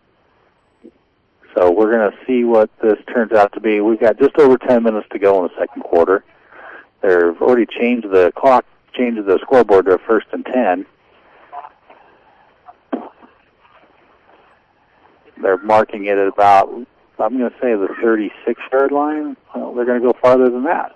So we're going to see what this turns out to be. We've got just over ten minutes to go in the second quarter. They've already changed the clock, changed the scoreboard to a first and ten. They're marking it at about, I'm going to say, the thirty-six-yard line. Well, they're going to go farther than that.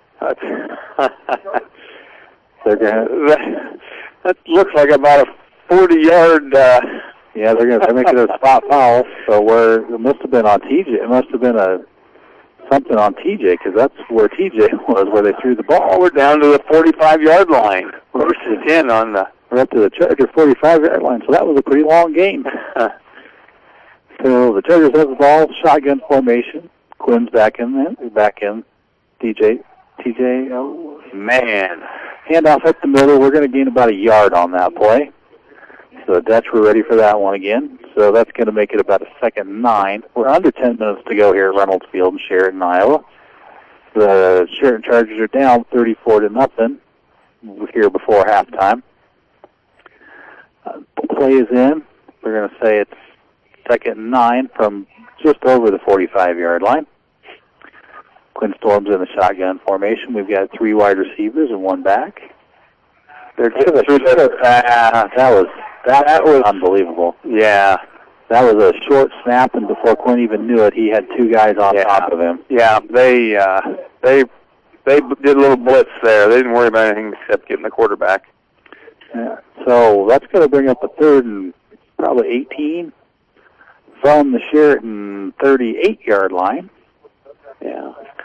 They're gonna, that, that looks like about a forty-yard. Uh... Yeah, they're gonna make it a spot foul. So where it must have been on T J. It must have been a something on T J because that's where T J was, where they threw the ball. We're down to the forty-five-yard line. First and ten on the. We're up to the Charger forty-five-yard line. So that was a pretty long game. So the Chargers have the ball, shotgun formation. Quinn's back in there. Back in. T J. T J, oh, man. Handoff up the middle. We're going to gain about a yard on that play. So the Dutch were ready for that one again. So that's going to make it about a second and nine. We're under ten minutes to go here at Reynolds Field in Sheraton, Iowa. The Sheraton Chargers are down thirty-four to nothing here before halftime. Uh, play is in. We're going to say it's second and nine from just over the forty-five-yard line. Quinn Storm's in the shotgun formation. We've got three wide receivers and one back. They're to the, uh, that was that, that was unbelievable. Yeah, that was a short snap, and before Quinn even knew it, he had two guys on yeah. top of him. Yeah, they uh, they they did a little blitz there. They didn't worry about anything except getting the quarterback. Yeah. So that's going to bring up a third and probably eighteen from the Sheraton thirty-eight-yard line. Yeah.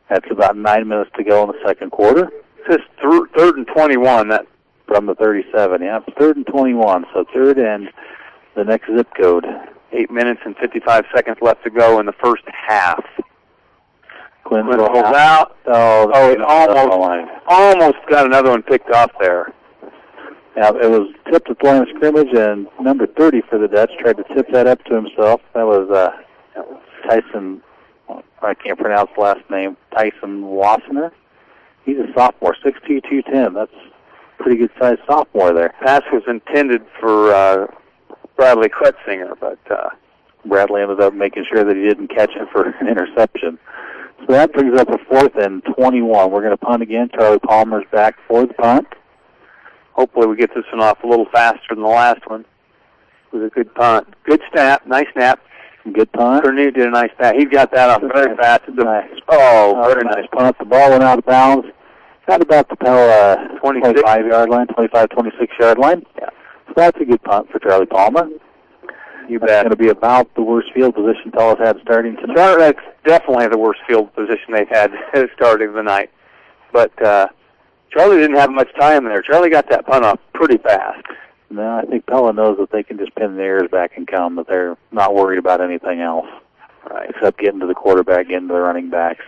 That's about nine minutes to go in the second quarter. This is th- third and twenty-one. That from the thirty-seven. Yeah, third and twenty-one. So third and the next zip code. Eight minutes and fifty-five seconds left to go in the first half. Quinn Quinn rolls out. out. Oh, oh, it almost almost got another one picked off there. Yeah, it was tipped at the line of scrimmage, and number thirty for the Dutch tried to tip that up to himself. That was uh, Tyson. I can't pronounce the last name. Tyson Wassener. He's a sophomore, six two, two ten. That's a pretty good-sized sophomore there. Pass was intended for uh, Bradley Kretzinger, but uh, Bradley ended up making sure that he didn't catch it for an interception. So that brings up a fourth and twenty-one. We're going to punt again. Charlie Palmer's back for the punt. Hopefully we get this one off a little faster than the last one. It was a good punt. Good snap. Nice snap. Good punt. Cornu did a nice snap. He got that off very fast. Nice. Oh, oh, very nice nice punt. The ball went out of bounds. Got about the Pella twenty-five yard line, twenty-five, twenty-six yard line. Yeah. So that's a good punt for Charlie Palmer. You that's bet. going to be about the worst field position Pella's had starting tonight. That's definitely the worst field position they've had starting the night. But uh, Charlie didn't have much time there. Charlie got that punt off pretty fast. No, I think Pella knows that they can just pin the ears back and come, that they're not worried about anything else. Right. Except getting to the quarterback, getting to the running backs.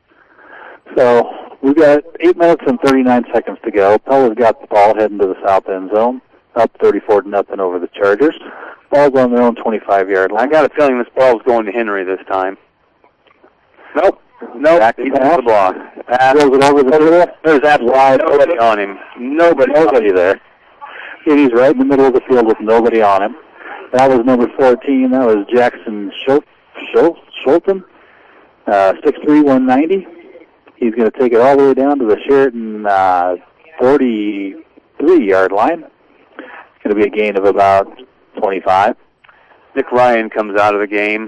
So we've got eight minutes and thirty-nine seconds to go. Pella's got the ball heading to the south end zone, up thirty-four to nothing over the Chargers. Ball's on their own twenty-five yard line. I got a feeling this ball's going to Henry this time. Nope. Nope. Back He's pass. on the block. Pass. Throws it over the middle. There's absolutely nobody on him. Nobody. Nobody there. And he's right in the middle of the field with nobody on him. That was number fourteen. That was Jackson Schul- Schul- Schulten, uh, six three, one ninety. He's going to take it all the way down to the Sheraton uh, forty-three yard line. It's going to be a gain of about twenty-five. Nick Ryan comes out of the game.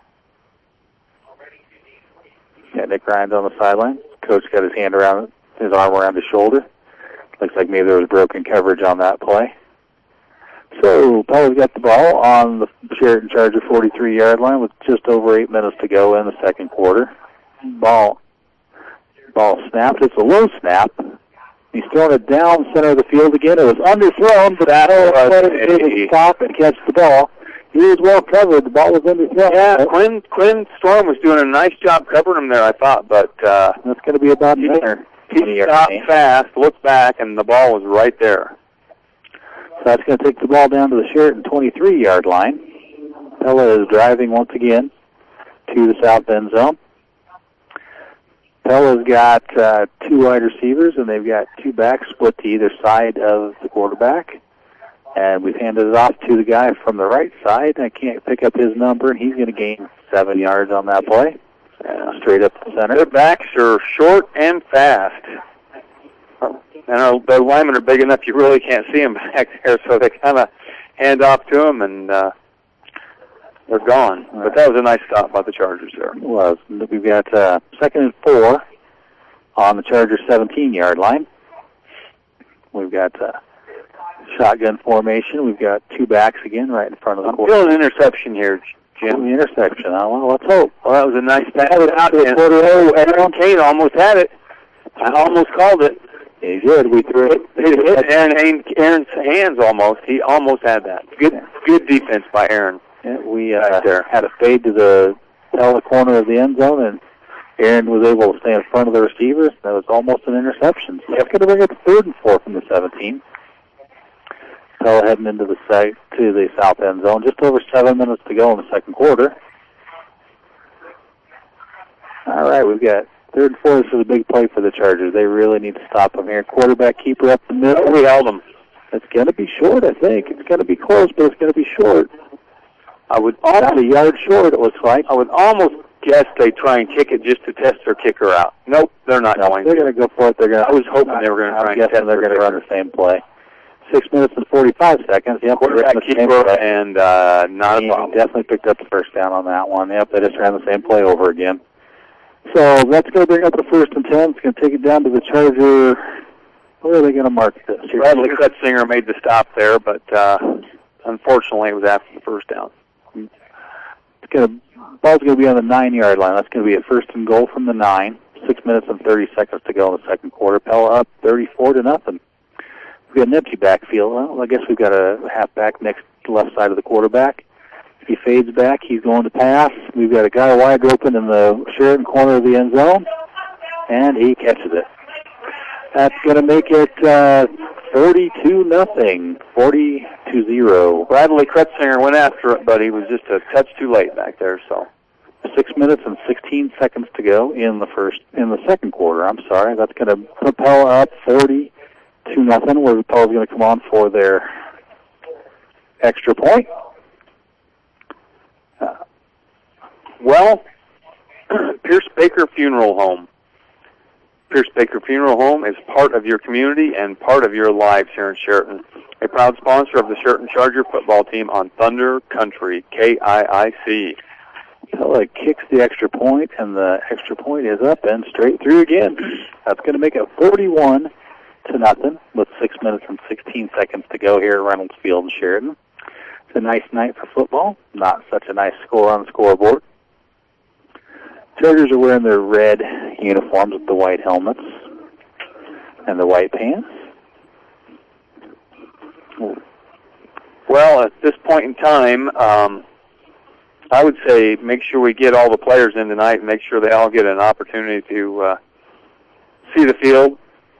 Yeah, Nick Ryan's on the sideline. Coach got his hand around, his arm around his shoulder. Looks like maybe there was broken coverage on that play. So Pella's got the ball on the Sheraton Charger forty-three yard line with just over eight minutes to go in the second quarter. Ball, ball snapped. It's a low snap. He's throwing it down center of the field again. It was underthrown, but that was able to stop and catch the ball. He was well covered. The ball was underthrown. Yeah, Quinn Quinn Storm was doing a nice job covering him there, I thought, but uh, that's going to be about another. He stopped fast, looked back, and the ball was right there. So that's going to take the ball down to the Sheraton twenty-three yard line. Pella is driving once again to the south end zone. Pella's got uh, two wide receivers, and they've got two backs split to either side of the quarterback. And we've handed it off to the guy from the right side. I can't pick up his number, and he's going to gain seven yards on that play. Uh, straight up the center. Their backs are short and fast. And our, the linemen are big enough you really can't see them back there, so they kind of hand off to them, and uh, they're gone. Right. But that was a nice stop by the Chargers there. It was. We've got uh, second and four on the Chargers seventeen yard line. We've got uh, shotgun formation. We've got two backs again right in front of the I'm quarterback. feeling an interception here, Jim. The interception. Huh? Well, let's hope. Well, that was a nice pass. Out and oh, Aaron Kane almost had it. I almost called it. He did. We threw it. It hit Aaron, Aaron's hands almost. He almost had that. Good, yeah. good defense by Aaron. Yeah, we uh, right there. had a fade to the Pella corner of the end zone, and Aaron was able to stay in front of the receivers. That was almost an interception. So that's going to bring up third and four from the seventeen. Pella heading into the side to the south end zone. Just over seven minutes to go in the second quarter. All right, we've got third and four. This is a big play for the Chargers. They really need to stop them here. Quarterback keeper up the middle. We held them. It's going to be short, I think. It's going to be close, but it's going to be short. I would about a yard short, it looks like. I would almost guess they try and kick it just to test their kicker out. Nope, they're not no, going. They're going to go for it. They're going. I was hoping they were going to try I'm and guessing test they're going to run the same play. Six minutes and forty-five seconds. Yep, quarterback keeper and uh, not a problem. Definitely picked up the first down on that one. Yep, they just ran the same play over again. So that's going to bring up the first and ten. It's going to take it down to the Charger. Where are they going to mark this? Bradley Kretzinger made the stop there, but uh, unfortunately it was after the first down. It's going to, ball's going to be on the nine-yard line. That's going to be a first and goal from the nine. six minutes and thirty seconds to go in the second quarter. Pella up thirty-four to nothing. We've got an empty backfield. Well, I guess we've got a halfback next left side of the quarterback. He fades back. He's going to pass. We've got a guy wide open in the Sheridan corner of the end zone, and he catches it. That's going to make it uh, forty-two nothing, forty to zero. Bradley Kretzinger went after it, but he was just a touch too late back there. So, six minutes and sixteen seconds to go in the first, in the second quarter. I'm sorry. That's going to propel up forty to nothing. Where Pella's going to come on for their extra point. Uh, well, Pierce Baker Funeral Home. Pierce Baker Funeral Home is part of your community and part of your lives here in Sheraton. A proud sponsor of the Sheraton Charger football team on Thunder Country, K I I C. Pella kicks the extra point, and the extra point is up and straight through again. That's going to make it forty-one to nothing with six minutes and sixteen seconds to go here at Reynolds Field in Sheraton. It's a nice night for football. Not such a nice score on the scoreboard. Chargers are wearing their red uniforms with the white helmets and the white pants. Well, at this point in time, um, I would say make sure we get all the players in tonight and make sure they all get an opportunity to uh, see the field,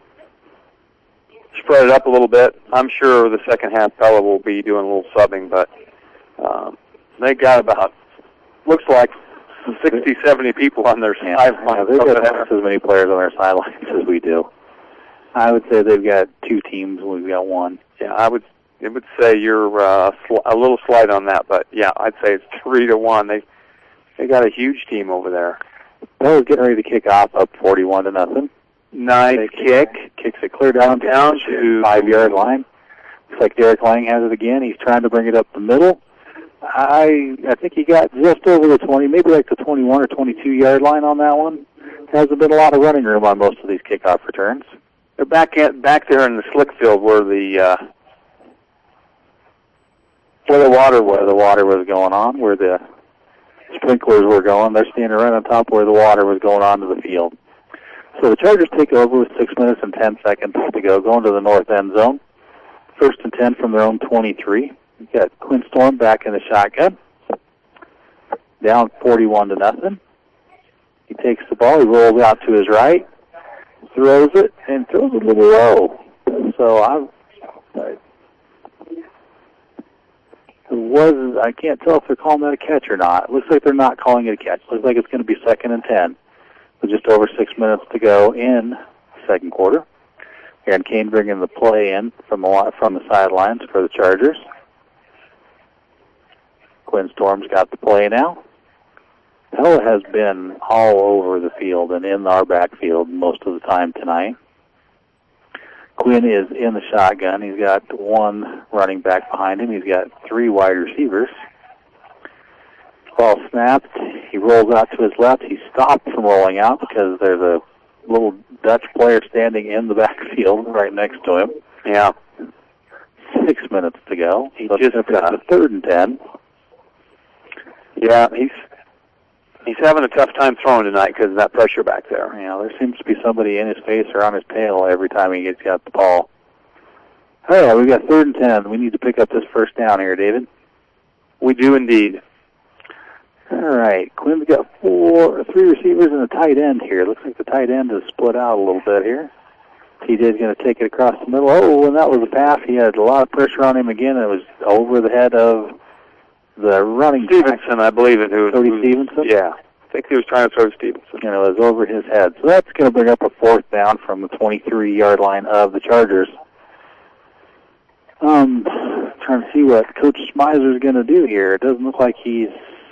spread it up a little bit. I'm sure the second half Pella will be doing a little subbing, but um, they got about, looks like, sixty, seventy people on their yeah, sidelines. Yeah, they've got almost as many players on their sidelines as we do. I would say they've got two teams. We've got one. Yeah, I would. It would say you're uh, sl- a little slight on that, but yeah, I'd say it's three to one. They they got a huge team over there. Pella's getting ready to kick off, up forty-one to nothing. Nice they kick. Kicks it clear down down to five-yard line. Looks like Derek Lang has it again. He's trying to bring it up the middle. I I think he got just over the twenty, maybe like the twenty-one or twenty-two-yard line on that one. Hasn't been a lot of running room on most of these kickoff returns. They're back at, back there in the slick field where the uh, where the water where the water was going on, where the sprinklers were going. They're standing right on top where the water was going onto the field. So the Chargers take over with six minutes and ten seconds to go, going to the north end zone. First and ten from their own twenty-three. We've got Quinn Storm back in the shotgun. Down forty-one to nothing. He takes the ball. He rolls out to his right, throws it, and throws it a little low. So I, I it was I can't tell if they're calling that a catch or not. It looks like they're not calling it a catch. It looks like it's going to be second and ten with just over six minutes to go in the second quarter. Aaron Kane bringing the play in from the from the sidelines for the Chargers. Quinn Storm's got the play now. Pella has been all over the field and in our backfield most of the time tonight. Quinn is in the shotgun. He's got one running back behind him. He's got three wide receivers. Ball snapped. He rolls out to his left. He's stopped from rolling out because there's a little Dutch player standing in the backfield right next to him. Yeah. Six minutes to go. He so just it's uh, third and ten. Yeah, he's he's having a tough time throwing tonight because of that pressure back there. Yeah, there seems to be somebody in his face or on his tail every time he gets got the ball. All right, we've got third and ten. We need to pick up this first down here, David. We do indeed. All right, Quinn's got four, three receivers and a tight end here. Looks like the tight end is split out a little bit here. T J's going to take it across the middle. Oh, and that was a pass. He had a lot of pressure on him again. It was over the head of the running Stevenson, I believe it. Who was, Cody who was, Stevenson? Yeah. I think he was trying to throw Stevenson. And it was over his head. So that's going to bring up a fourth down from the twenty-three-yard line of the Chargers. Um, trying to see what Coach Smyser is going to do here. It doesn't look like he's...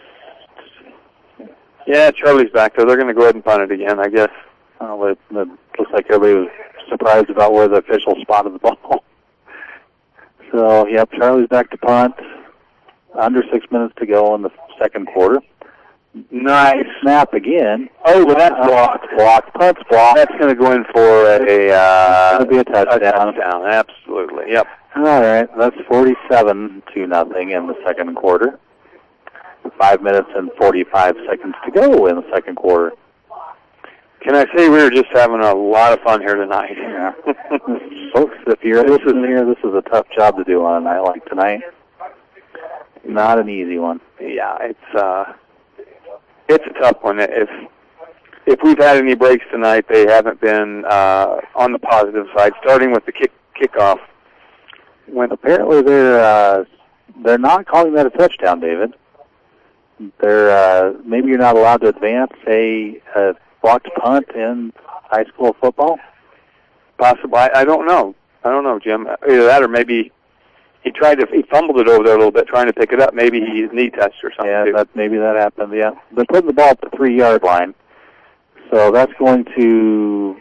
Yeah, Charlie's back there. They're going to go ahead and punt it again, I guess. Oh, it, it looks like everybody was surprised about where the official spotted the ball. So, yep, Charlie's back to punt. Under six minutes to go in the second quarter. Nice. Snap again. Oh, well, that's blocked. Blocked. Punt's blocked. That's going to go in for a, uh, That'll be a touchdown. a touchdown. Absolutely. Yep. All right. That's forty-seven to nothing in the second quarter. Five minutes and forty-five seconds to go in the second quarter. Can I say we're just having a lot of fun here tonight? Yeah. Folks, if you're listening here, this is a tough job to do on a night like tonight. Not an easy one. Yeah, it's uh, it's a tough one. If if we've had any breaks tonight, they haven't been uh, on the positive side. Starting with the kick kickoff, when apparently they're uh, they're not calling that a touchdown, David. They're uh, maybe you're not allowed to advance a, a blocked punt in high school football. Possibly, I, I don't know. I don't know, Jim. Either that, or maybe he tried to he fumbled it over there a little bit, trying to pick it up. Maybe his knee touched or something. Yeah, too. that maybe that happened. Yeah, they're putting the ball at the three yard line, so that's going to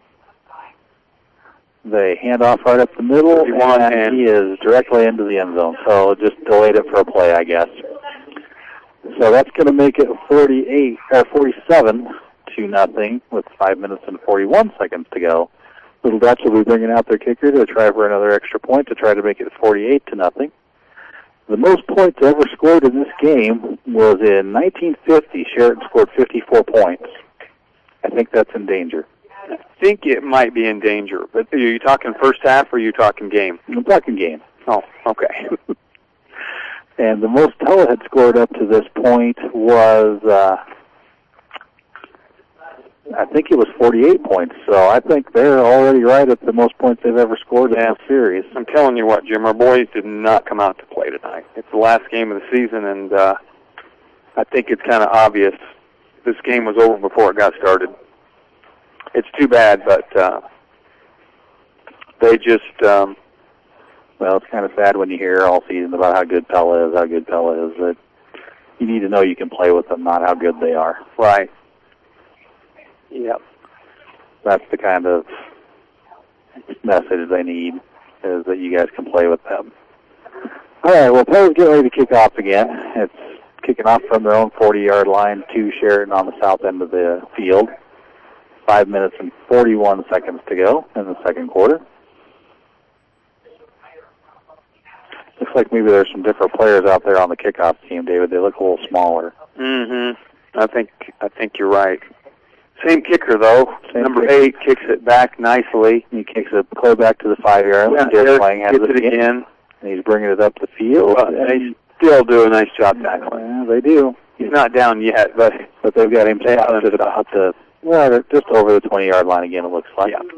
the handoff right up the middle, and, and he is directly into the end zone. So just delayed it for a play, I guess. So that's going to make it forty-eight or forty-seven to nothing with five minutes and forty-one seconds to go. Little Dutch will be bringing out their kicker to try for another extra point to try to make it forty-eight to nothing. The most points ever scored in this game was in nineteen fifty. Sheraton scored fifty-four points. I think that's in danger. I think it might be in danger. But are you talking first half or are you talking game? I'm talking game. Oh, okay. And the most Pella had scored up to this point was, uh, I think it was forty-eight points. So I think they're already right at the most points they've ever scored in the series. I'm telling you what, Jim, our boys did not come out to play tonight. It's the last game of the season, and uh, I think it's kind of obvious this game was over before it got started. It's too bad, but uh, they just... Um, Well, it's kind of sad when you hear all season about how good Pella is, how good Pella is. That you need to know you can play with them, not how good they are. Right. Yep. That's the kind of message they need, is that you guys can play with them. All right, well, Pella's getting ready to kick off again. It's kicking off from their own forty-yard line to Sheraton on the south end of the field. Five minutes and forty-one seconds to go in the second quarter. Looks like maybe there's some different players out there on the kickoff team, David. They look a little smaller. Mm-hmm. I think I think you're right. Same kicker, though. Same Number kicker. eight kicks it back nicely. He kicks it clear back to the five-yard line. Yeah, Derek Lang has gets it it again. again. And he's bringing it up the field. Well, they still do a nice job tackling. Yeah, they do. He's not down yet, but But they've got him down to about the, well, they're just over the twenty-yard line again, it looks like. yeah.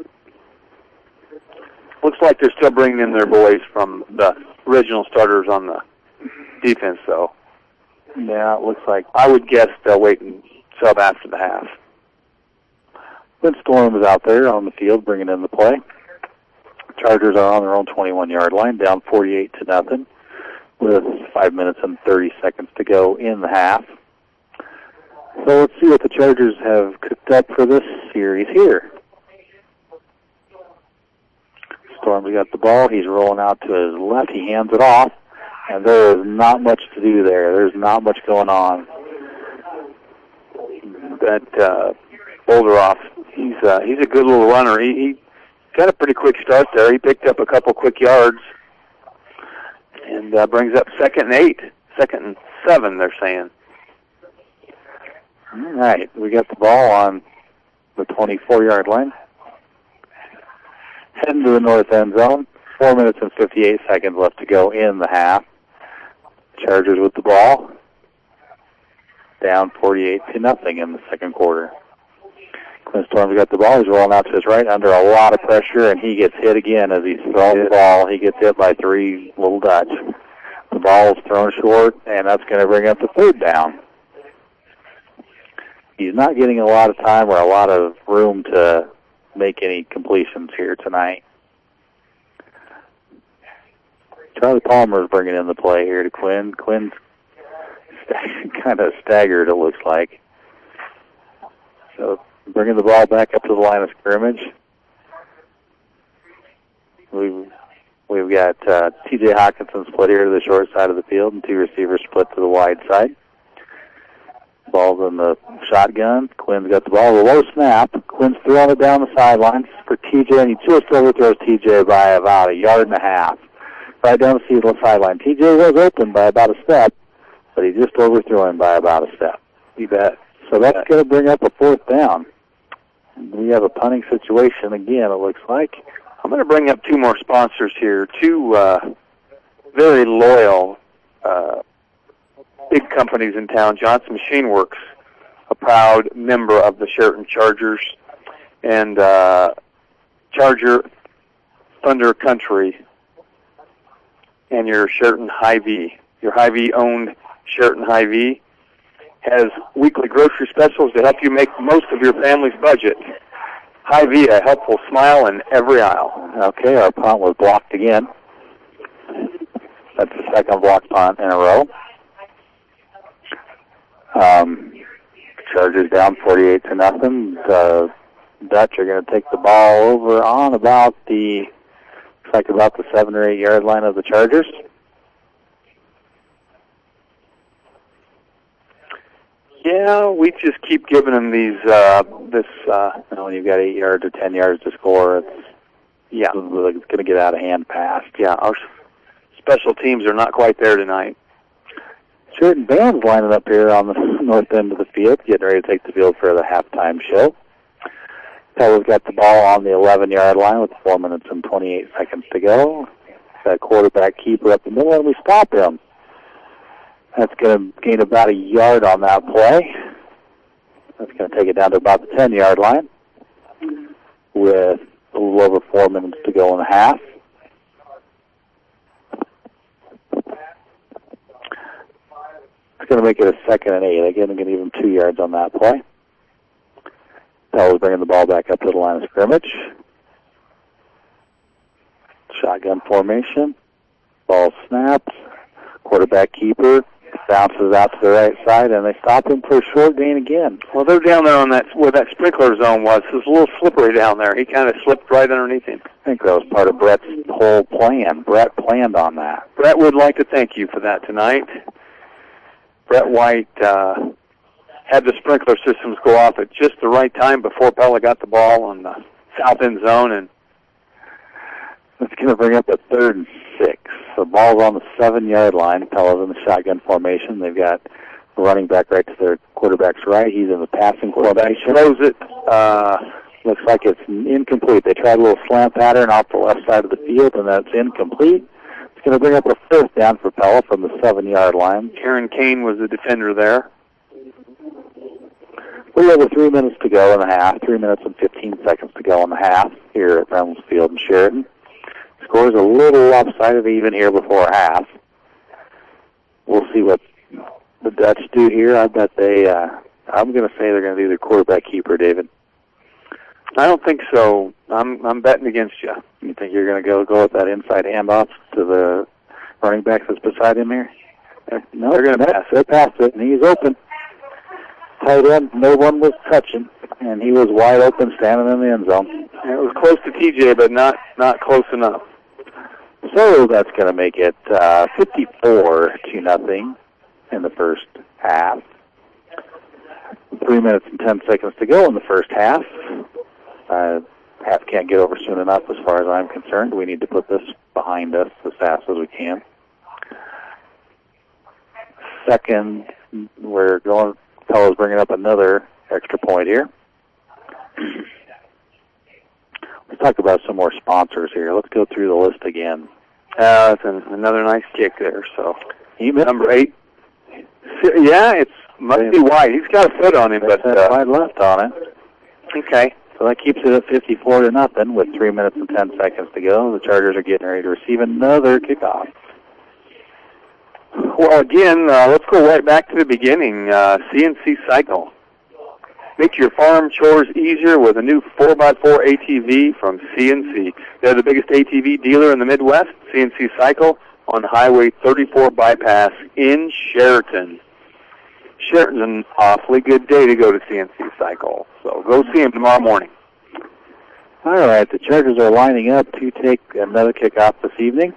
Looks like they're still bringing in their boys from the original starters on the defense, though. Yeah, it looks like. I would guess they'll wait and sub after the half. Quinn Storm is out there on the field bringing in the play. Chargers are on their own twenty-one-yard line, down forty-eight to nothing, with five minutes and thirty seconds to go in the half. So let's see what the Chargers have cooked up for this series here. Storm's got the ball. He's rolling out to his left. He hands it off, and there is not much to do there. There's not much going on. That uh, Bolderoff, he's uh, he's a good little runner. He, he got a pretty quick start there. He picked up a couple quick yards and uh, brings up second and eight, second and seven, they're saying. All right, we got the ball on the twenty-four-yard line. Heading to the north end zone. Four minutes and fifty-eight seconds left to go in the half. Chargers with the ball. Down forty-eight to nothing in the second quarter. Quinn Storm's got the ball. He's rolling out to his right under a lot of pressure, and he gets hit again as he's throwing the ball. He gets hit by three Little Dutch. The ball is thrown short, and that's going to bring up the third down. He's not getting a lot of time or a lot of room to make any completions here tonight. Charlie Palmer is bringing in the play here to Quinn. Quinn's kind of staggered, it looks like. So bringing the ball back up to the line of scrimmage. We've, we've got uh, T J Hawkinson split here to the short side of the field, and two receivers split to the wide side. Ball's in the shotgun. Quinn's got the ball. The low snap. Quinn's throwing it down the sidelines for T J, and he just overthrows T J by about a yard and a half. Right down the sideline. T J was open by about a step, but he just overthrew him by about a step. You bet. So that's going to bring up a fourth down. we have a punting situation again, it looks like. I'm going to bring up two more sponsors here, two uh, very loyal uh, big companies in town. Johnson Machine Works, a proud member of the Sheraton Chargers, and uh, Charger Thunder Country, and your Sheraton Hy-Vee. Your Hy-Vee-owned Sheraton Hy-Vee has weekly grocery specials to help you make most of your family's budget. Hy-Vee, a helpful smile in every aisle. Okay, our punt was blocked again. That's the second blocked punt in a row. Um, Chargers down forty-eight to nothing. The Dutch are going to take the ball over on about the, looks like about the seven or eight yard line of the Chargers. Yeah, we just keep giving them these, uh, this, uh, you know, when you've got eight yards or ten yards to score, it's, yeah, it's going to get out of hand fast. Yeah, our special teams are not quite there tonight. Sheraton band's lining up here on the north end of the field, getting ready to take the field for the halftime show. Pella's got the ball on the eleven yard line with four minutes and twenty-eight seconds to go. Got quarterback keeper up the middle, and we stop him. That's going to gain about a yard on that play. That's going to take it down to about the ten yard line with a little over four minutes to go in the half. It's going to make it a second and eight. Again, I'm going to give him two yards on that play. Pella's bringing the ball back up to the line of scrimmage. Shotgun formation. Ball snaps. Quarterback keeper bounces out to the right side, and they stop him for a short gain again. Well, they're down there on that where that sprinkler zone was. It was a little slippery down there. He kind of slipped right underneath him. I think that was part of Brett's whole plan. Brett planned on that. Brett would like to thank you for that tonight. Brett White uh, had the sprinkler systems go off at just the right time before Pella got the ball on the south end zone, and it's going to bring up a third and six. The ball's on the seven yard line. Pella's in the shotgun formation. They've got a running back right to their quarterback's right. He's in the passing formation. Throws it. Uh, looks like it's incomplete. They tried a little slant pattern off the left side of the field, and that's incomplete. It's going to bring up a fourth down for Pella from the seven yard line. Aaron Kane was the defender there. We have over three minutes to go in the half. Three minutes and fifteen seconds to go in the half here at Reynolds Field in Sheraton. Score's a little lopsided even here before half. We'll see what the Dutch do here. I bet they, uh, I'm going to say they're going to do their quarterback keeper, David. I don't think so. I'm I'm betting against you. You think you're going to go go with that inside handoff to the running back that's beside him here? No, they're going to pass. They passed it, and he's open. Tight end, no one was touching, and he was wide open standing in the end zone. And it was close to T J, but not, not close enough. So that's going to make it uh, fifty-four to nothing in the first half. Three minutes and ten seconds to go in the first half. Uh, half can't get over soon enough as far as I'm concerned. We need to put this behind us as fast as we can. Second, we're going, Pella's bringing up another extra point here. Let's talk about some more sponsors here. Let's go through the list again. Uh, that's an, another nice kick there. So number eight. Yeah, it's must be wide. He's got a foot on him, but uh, wide left on it. Okay. So that keeps it at fifty-four to nothing with three minutes and ten seconds to go. The Chargers are getting ready to receive another kickoff. Well, again, uh, let's go right back to the beginning. Uh, C N C Cycle. Make your farm chores easier with a new four by four A T V from C N C. They're the biggest A T V dealer in the Midwest, C N C Cycle, on Highway thirty-four Bypass in Sheraton. Sheraton's an awfully good day to go to C N C Cycle, so go see him tomorrow morning. All right, the Chargers are lining up to take another kickoff this evening.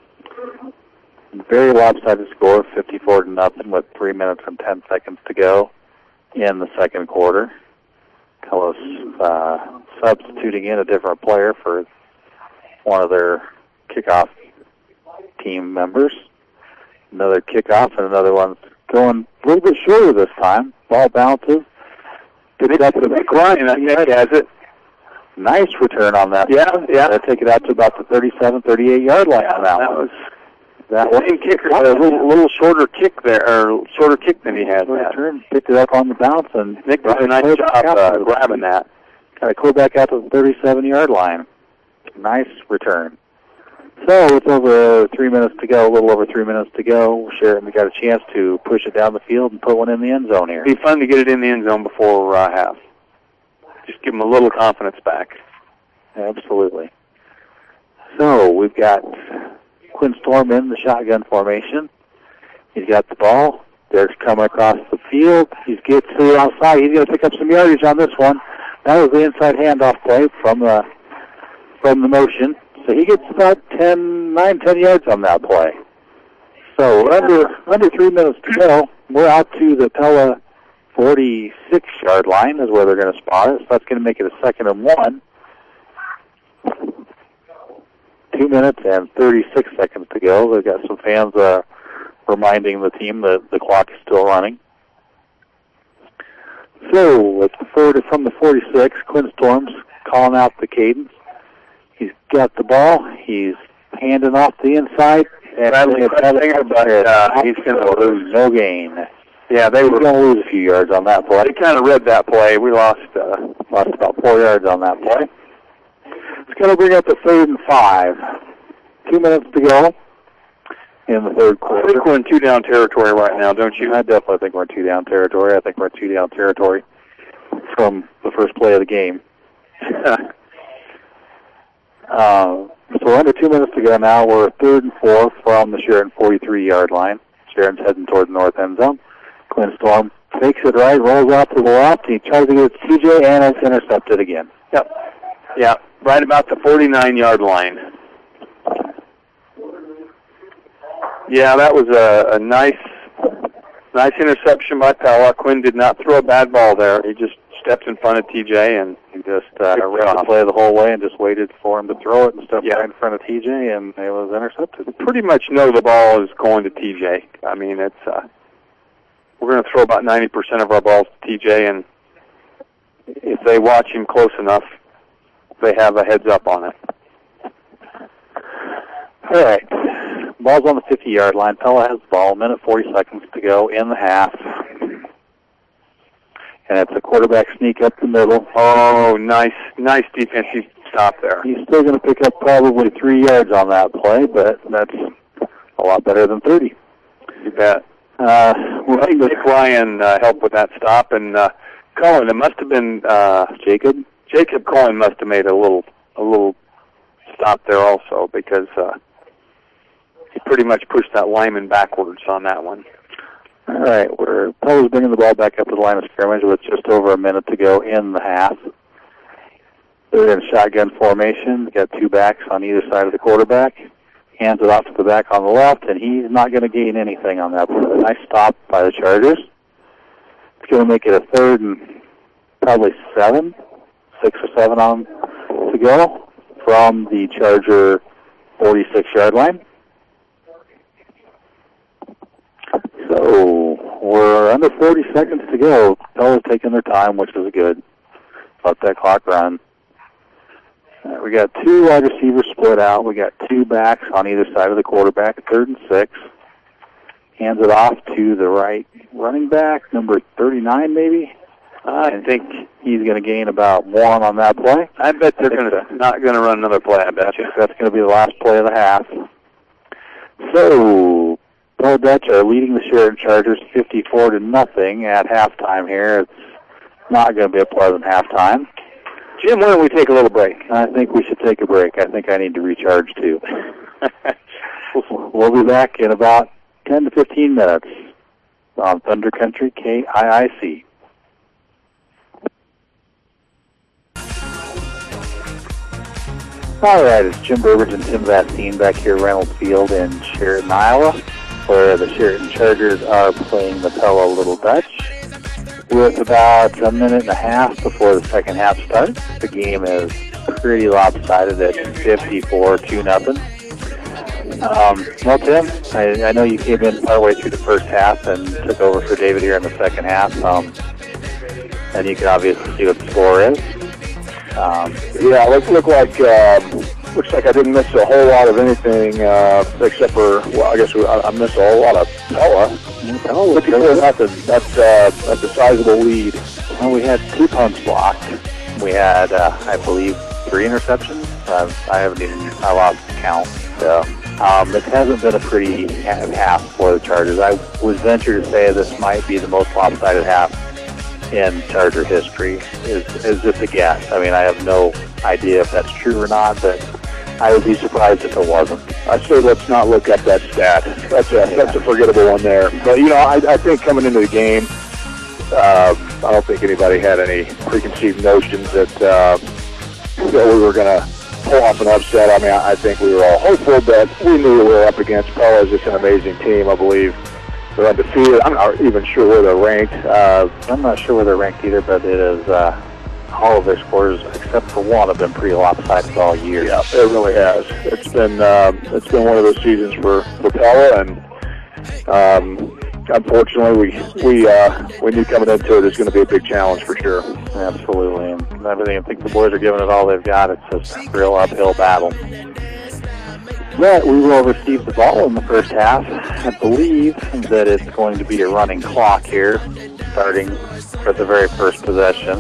Very lopsided score, fifty-four to nothing, with three minutes and ten seconds to go in the second quarter. Pella's uh, substituting in a different player for one of their kickoff team members. Another kickoff and another one going a little bit shorter this time. Ball bounces. Did it? That's the big line. I think has it. Nice return on that. Yeah, yeah. I'll take it out to about the thirty-seven, thirty-eight yard line on that, that one. Was, that was lane kicker, a little, little shorter kick there, or shorter kick than he had. Return, picked it up on the bounce, and Nick did a nice job uh, grabbing that. Got to clear back out to the thirty-seven yard line. Nice return. So with over three minutes to go, a little over three minutes to go, Sheridan got a chance to push it down the field and put one in the end zone here. It'd be fun to get it in the end zone before uh, half. Just give them a little confidence back. Absolutely. So we've got Quinn Storm in the shotgun formation. He's got the ball. Derek's coming across the field. He gets to the outside. He's going to pick up some yardage on this one. That was the inside handoff play from the from the motion. So he gets about ten, nine, ten yards on that play. So under under three minutes to go, we're out to the Pella forty-six yard line is where they're going to spot it. So that's going to make it a second and one. Two minutes and thirty-six seconds to go. They've got some fans uh, reminding the team that the clock is still running. So it's the forward from the forty-six, Quinn Storms calling out the cadence. He's got the ball. He's handing off the inside. And Bradley Kressinger, but uh, he's going to lose. No gain. Yeah, they He's were going to lose a few yards on that play. They kind of read that play. We lost uh, lost about four yards on that play. It's going to bring up the third and five. Two minutes to go in the third quarter. I think we're in two-down territory right now, don't you? I definitely think we're in two-down territory. I think we're in two-down territory from the first play of the game. uh, so we're under two minutes to go now. We're third and four from the Sheridan forty-three yard line. Sheridan's heading toward the north end zone. Quinn Storm takes it right, rolls out to the left. He tries to get it to T J, and it's intercepted again. Yep. Yeah, right about the forty-nine yard line. Yeah, that was a, a nice nice interception by Pella. Quinn did not throw a bad ball there. He just stepped in front of T J and he just uh, ran the play the whole way and just waited for him to throw it and stepped yeah. right in front of T J, and it was intercepted. We pretty much know the ball is going to T J. I mean, it's uh, we're going to throw about ninety percent of our balls to T J, and if they watch him close enough, they have a heads up on it. All right. Ball's on the fifty yard line. Pella has the ball. A minute forty seconds to go in the half. And it's a quarterback sneak up the middle. Oh, nice, nice defensive stop there. He's still going to pick up probably three yards on that play, but that's a lot better than thirty. You bet. Uh, well, I think Nick Ryan uh, helped with that stop, and uh, Cohen, it must have been uh, Jacob. Jacob Cohen must have made a little, a little stop there also, because uh, he pretty much pushed that lineman backwards on that one. All right, we're Pella's bringing the ball back up to the line of scrimmage with just over a minute to go in the half. They're in shotgun formation. They got two backs on either side of the quarterback. Hands it off to the back on the left, and he's not going to gain anything on that. A nice stop by the Chargers. It's going to make it a third and probably seven, six or seven on to go from the Charger forty-six yard line. So we're under forty seconds to go. Pella's taking their time, which is good. Let that clock run. Uh, we got two wide receivers split out. We got two backs on either side of the quarterback, third and six. Hands it off to the right running back, number thirty-nine maybe. I think he's going to gain about one on that play. I bet they're going to not going to run another play. I bet you. That's going to be the last play of the half. So Pella Dutch are leading the Sheridan Chargers fifty-four to nothing at halftime here. It's not going to be a pleasant halftime. Jim, why don't we take a little break? I think we should take a break. I think I need to recharge too. We'll be back in about ten to fifteen minutes on Thunder Country K I I C. All right, it's Jim Burbridge and Tim Vastine back here at Reynolds Field in Sheridan, Iowa, where the Sheridan Chargers are playing the Pella Little Dutch. With about a minute and a half before the second half starts, the game is pretty lopsided at fifty-four to nothing. Um, well, Tim, I, I know you came in partway through the first half and took over for David here in the second half. Um, and you can obviously see what the score is. Um, yeah, it looked like um, looks like I didn't miss a whole lot of anything uh, except for, well, I guess we, I, I missed a whole lot of Pella. Pella fifty-four nothing. That's uh, that's a sizable lead. Well, we had two punts blocked. We had, uh, I believe, three interceptions. Uh, I haven't even, I lost count. So um, it hasn't been a pretty half for the Chargers. I would venture to say this might be the most lopsided half in Charger history. Is is just a guess. I mean, I have no idea if that's true or not, but I would be surprised if it wasn't. I say let's not look up that stat. That's a yeah. that's a forgettable one there. But you know, I, I think coming into the game, uh, I don't think anybody had any preconceived notions that uh, that we were going to pull off an upset. I mean, I, I think we were all hopeful, but we knew we were up against Pella. Is just an amazing team. I believe they're undefeated. I'm not even sure where they're ranked. Uh, I'm not sure where they're ranked either, but it is. Uh, all of their scores, except for one, have been pretty lopsided all year. Yeah, it really has. It's been um, it's been one of those seasons for for Pella, and um, unfortunately, we we uh, we knew coming into it is going to be a big challenge for sure. Absolutely, and everything. I think the boys are giving it all they've got. It's just a real uphill battle. But we will receive the ball in the first half. I believe that it's going to be a running clock here, starting for the very first possession.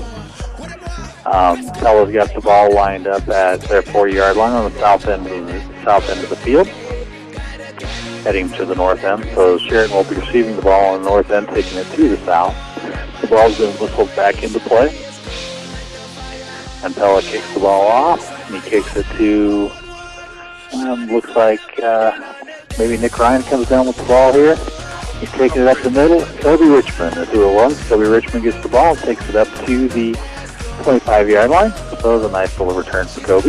Um, Pella's got the ball lined up at their forty-yard line on the south end of the south end of the field, heading to the north end. So Sheridan will be receiving the ball on the north end, taking it to the south. The ball's been whistled back into play, and Pella kicks the ball off, and he kicks it to. Um, looks like uh, maybe Nick Ryan comes down with the ball here. He's taking it up the middle. Kobe Richmond is who it was. Kobe Richmond gets the ball, takes it up to the twenty-five-yard line. So it's a nice little return for Kobe.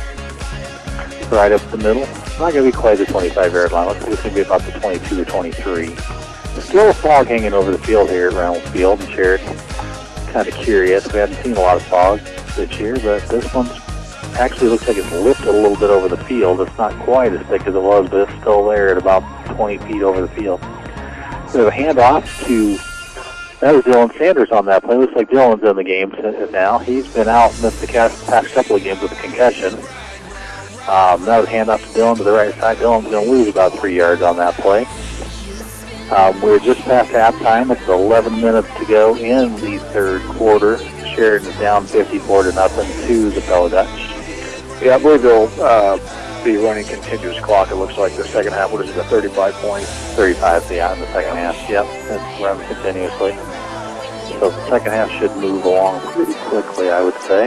Right up the middle. It's not going to be quite the twenty-five-yard line. Looks like it's going to be about the twenty-two or twenty-three. There's still a fog hanging over the field here at Reynolds Field and Sheridan. Kind of curious. We haven't seen a lot of fog this year, but this one's actually looks like it's lifted a little bit over the field. It's not quite as thick as it was, but it's still there at about twenty feet over the field. We have a handoff to, that was Dylan Sanders on that play. Looks like Dylan's in the game now. He's been out, missed the past couple of games with a concussion. Um, that was a handoff to Dylan to the right side. Dylan's going to lose about three yards on that play. Um, we're just past halftime. It's eleven minutes to go in the third quarter. Sheridan is down fifty-four to nothing to the Pella Dutch. Yeah, I believe they'll uh, be running continuous clock. It looks like the second half. What is it, a thirty-five point? thirty-five, yeah, in the second half. Yep, it's running continuously. So the second half should move along pretty quickly, I would say.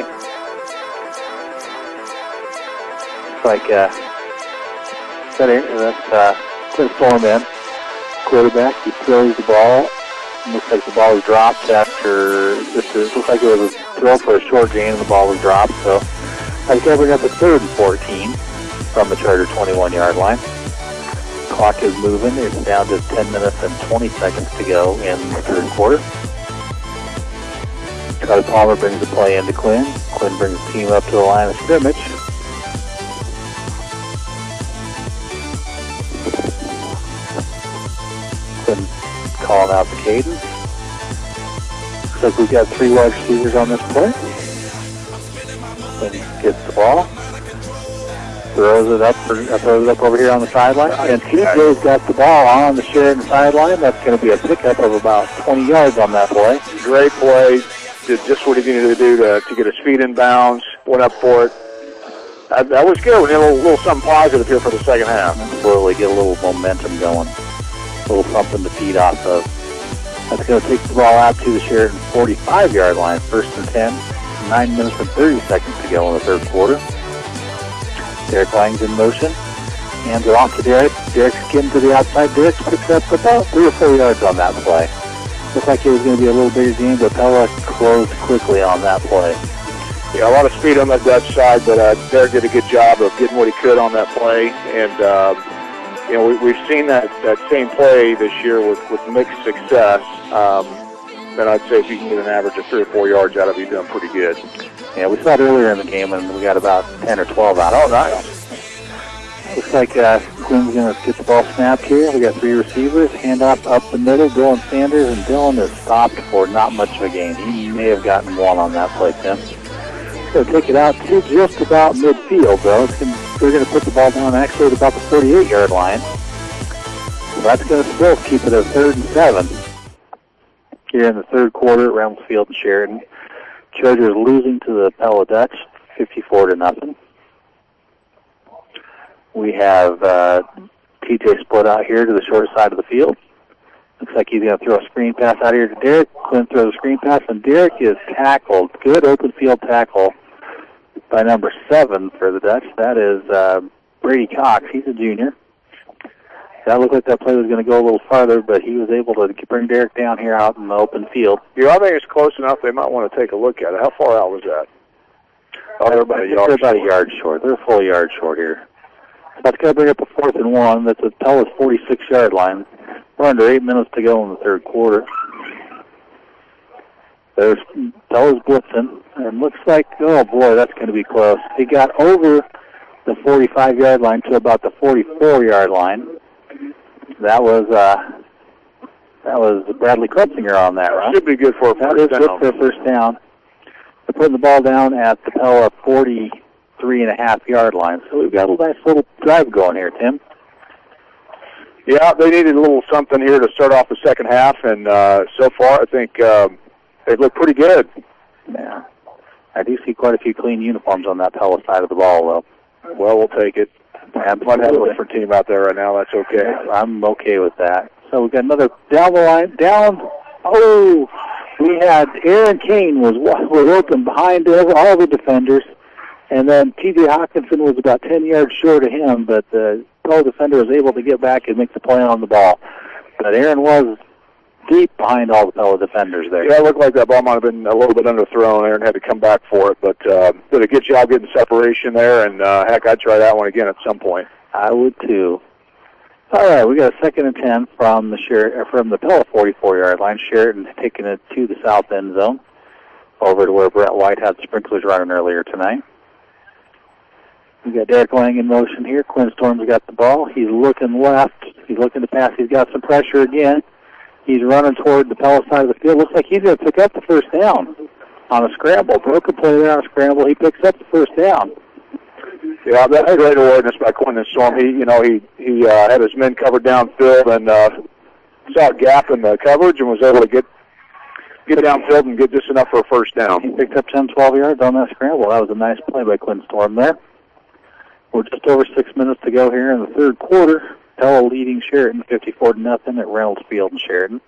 It's like, uh, that's uh, Clint Foreman, quarterback. He throws the ball. It looks like the ball was dropped after, this is, looks like it was a throw for a short gain and the ball was dropped. So I can bring up a third and fourteen from the Charger twenty-one-yard line. Clock is moving. It's down to ten minutes and twenty seconds to go in the third quarter. Charlie Palmer brings the play into Quinn. Quinn brings the team up to the line of scrimmage. Quinn calling out the cadence. Looks like we've got three wide receivers on this play. Quinn gets the ball, throws it up, for, uh, throws it up over here on the sideline, and T J's got the ball on the Sheridan sideline. That's going to be a pickup of about twenty yards on that play. Great play. Did just what he needed to do to, to get his feet in bounds. Went up for it. That, that was good. We had a little, little something positive here for the second half. Slowly get a little momentum going, a little something to feed off of. That's going to take the ball out to the Sheridan forty-five-yard line, first and ten. Nine minutes and thirty seconds to go in the third quarter. Derek Lang's in motion. Hands it off to Derek. Derek's getting to the outside. Derek picks up about three or four yards on that play. Looked like it was going to be a little bigger game, but Pella closed quickly on that play. Yeah, a lot of speed on the Dutch side, but uh, Derek did a good job of getting what he could on that play. And, uh, you know, we, we've seen that, that same play this year with, with mixed success. Um, then I'd say if you can get an average of three or four yards out of it, you're doing pretty good. Yeah, we saw it earlier in the game, and we got about ten or twelve out of it. Oh, nice. Looks like uh, Quinn's going to get the ball snapped here. We got three receivers. Handoff up the middle. Dylan Sanders, and Dylan is stopped for not much of a gain. He may have gotten one on that play, Tim. Going to take it out to just about midfield, though. It's gonna, they're going to put the ball down actually at about the forty-eight-yard line. So that's going to still keep it at third and seven. Here in the third quarter at Reynolds Field and Sheridan. Chargers losing to the Pella Dutch, fifty-four to nothing. We have uh, T J split out here to the short side of the field. Looks like he's going to throw a screen pass out here to Derek. Quinn throws a screen pass, and Derek is tackled. Good open field tackle by number seven for the Dutch. That is uh, Brady Cox. He's a junior. That looked like that play was going to go a little farther, but he was able to bring Derek down here out in the open field. Yeah, I think it's close enough. They might want to take a look at it. How far out was that? Oh, they're about a yard. They're about a yard short. They're a full yard short here. That's going to bring up a fourth and one. That's a Pella's forty-six-yard line. We're under eight minutes to go in the third quarter. There's Pella's blitzing, and looks like, oh boy, that's going to be close. He got over the forty-five-yard line to about the forty-four-yard line. That was uh, that was Bradley Krutzinger on that, right? Should be good for a first that down. That is good for a first down. They're putting the ball down at the Pella forty-three and a half yard line. So we've got a nice little drive going here, Tim. Yeah, they needed a little something here to start off the second half, and uh, so far I think um, they look pretty good. Yeah. I do see quite a few clean uniforms on that Pella side of the ball, though. Well, we'll take it. Absolutely. Might have a different team out there right now. That's okay. Yeah, I'm okay with that. So we've got another down the line. Down. Oh, we had Aaron Kane was was open behind all the defenders, and then T J Hawkinson was about ten yards short of him, but the Pella defender was able to get back and make the play on the ball. But Aaron was deep behind all the Pella defenders there. Yeah, it looked like that ball might have been a little bit underthrown. Aaron had to come back for it, but uh, did a good job getting separation there, and uh, heck, I'd try that one again at some point. I would too. All right, we got a second and ten from the Sher- from the Pella forty-four-yard line. Sheridan taking it to the south end zone, over to where Brett White had the sprinklers running earlier tonight. We got Derek Lang in motion here. Quinn Storm's got the ball. He's looking left. He's looking to pass. He's got some pressure again. He's running toward the Pella side of the field. Looks like he's going to pick up the first down on a scramble. Broke a play there on a scramble. He picks up the first down. Yeah, that's great awareness by Quinn Storm. He, you know, he he uh, had his men covered downfield and uh, saw a gap in the coverage and was able to get get downfield and get just enough for a first down. He picked up ten, twelve yards on that scramble. That was a nice play by Quinn Storm there. We're just over six minutes to go here in the third quarter. Pella leading Sheridan fifty-four to nothing at Reynolds Field in Sheridan.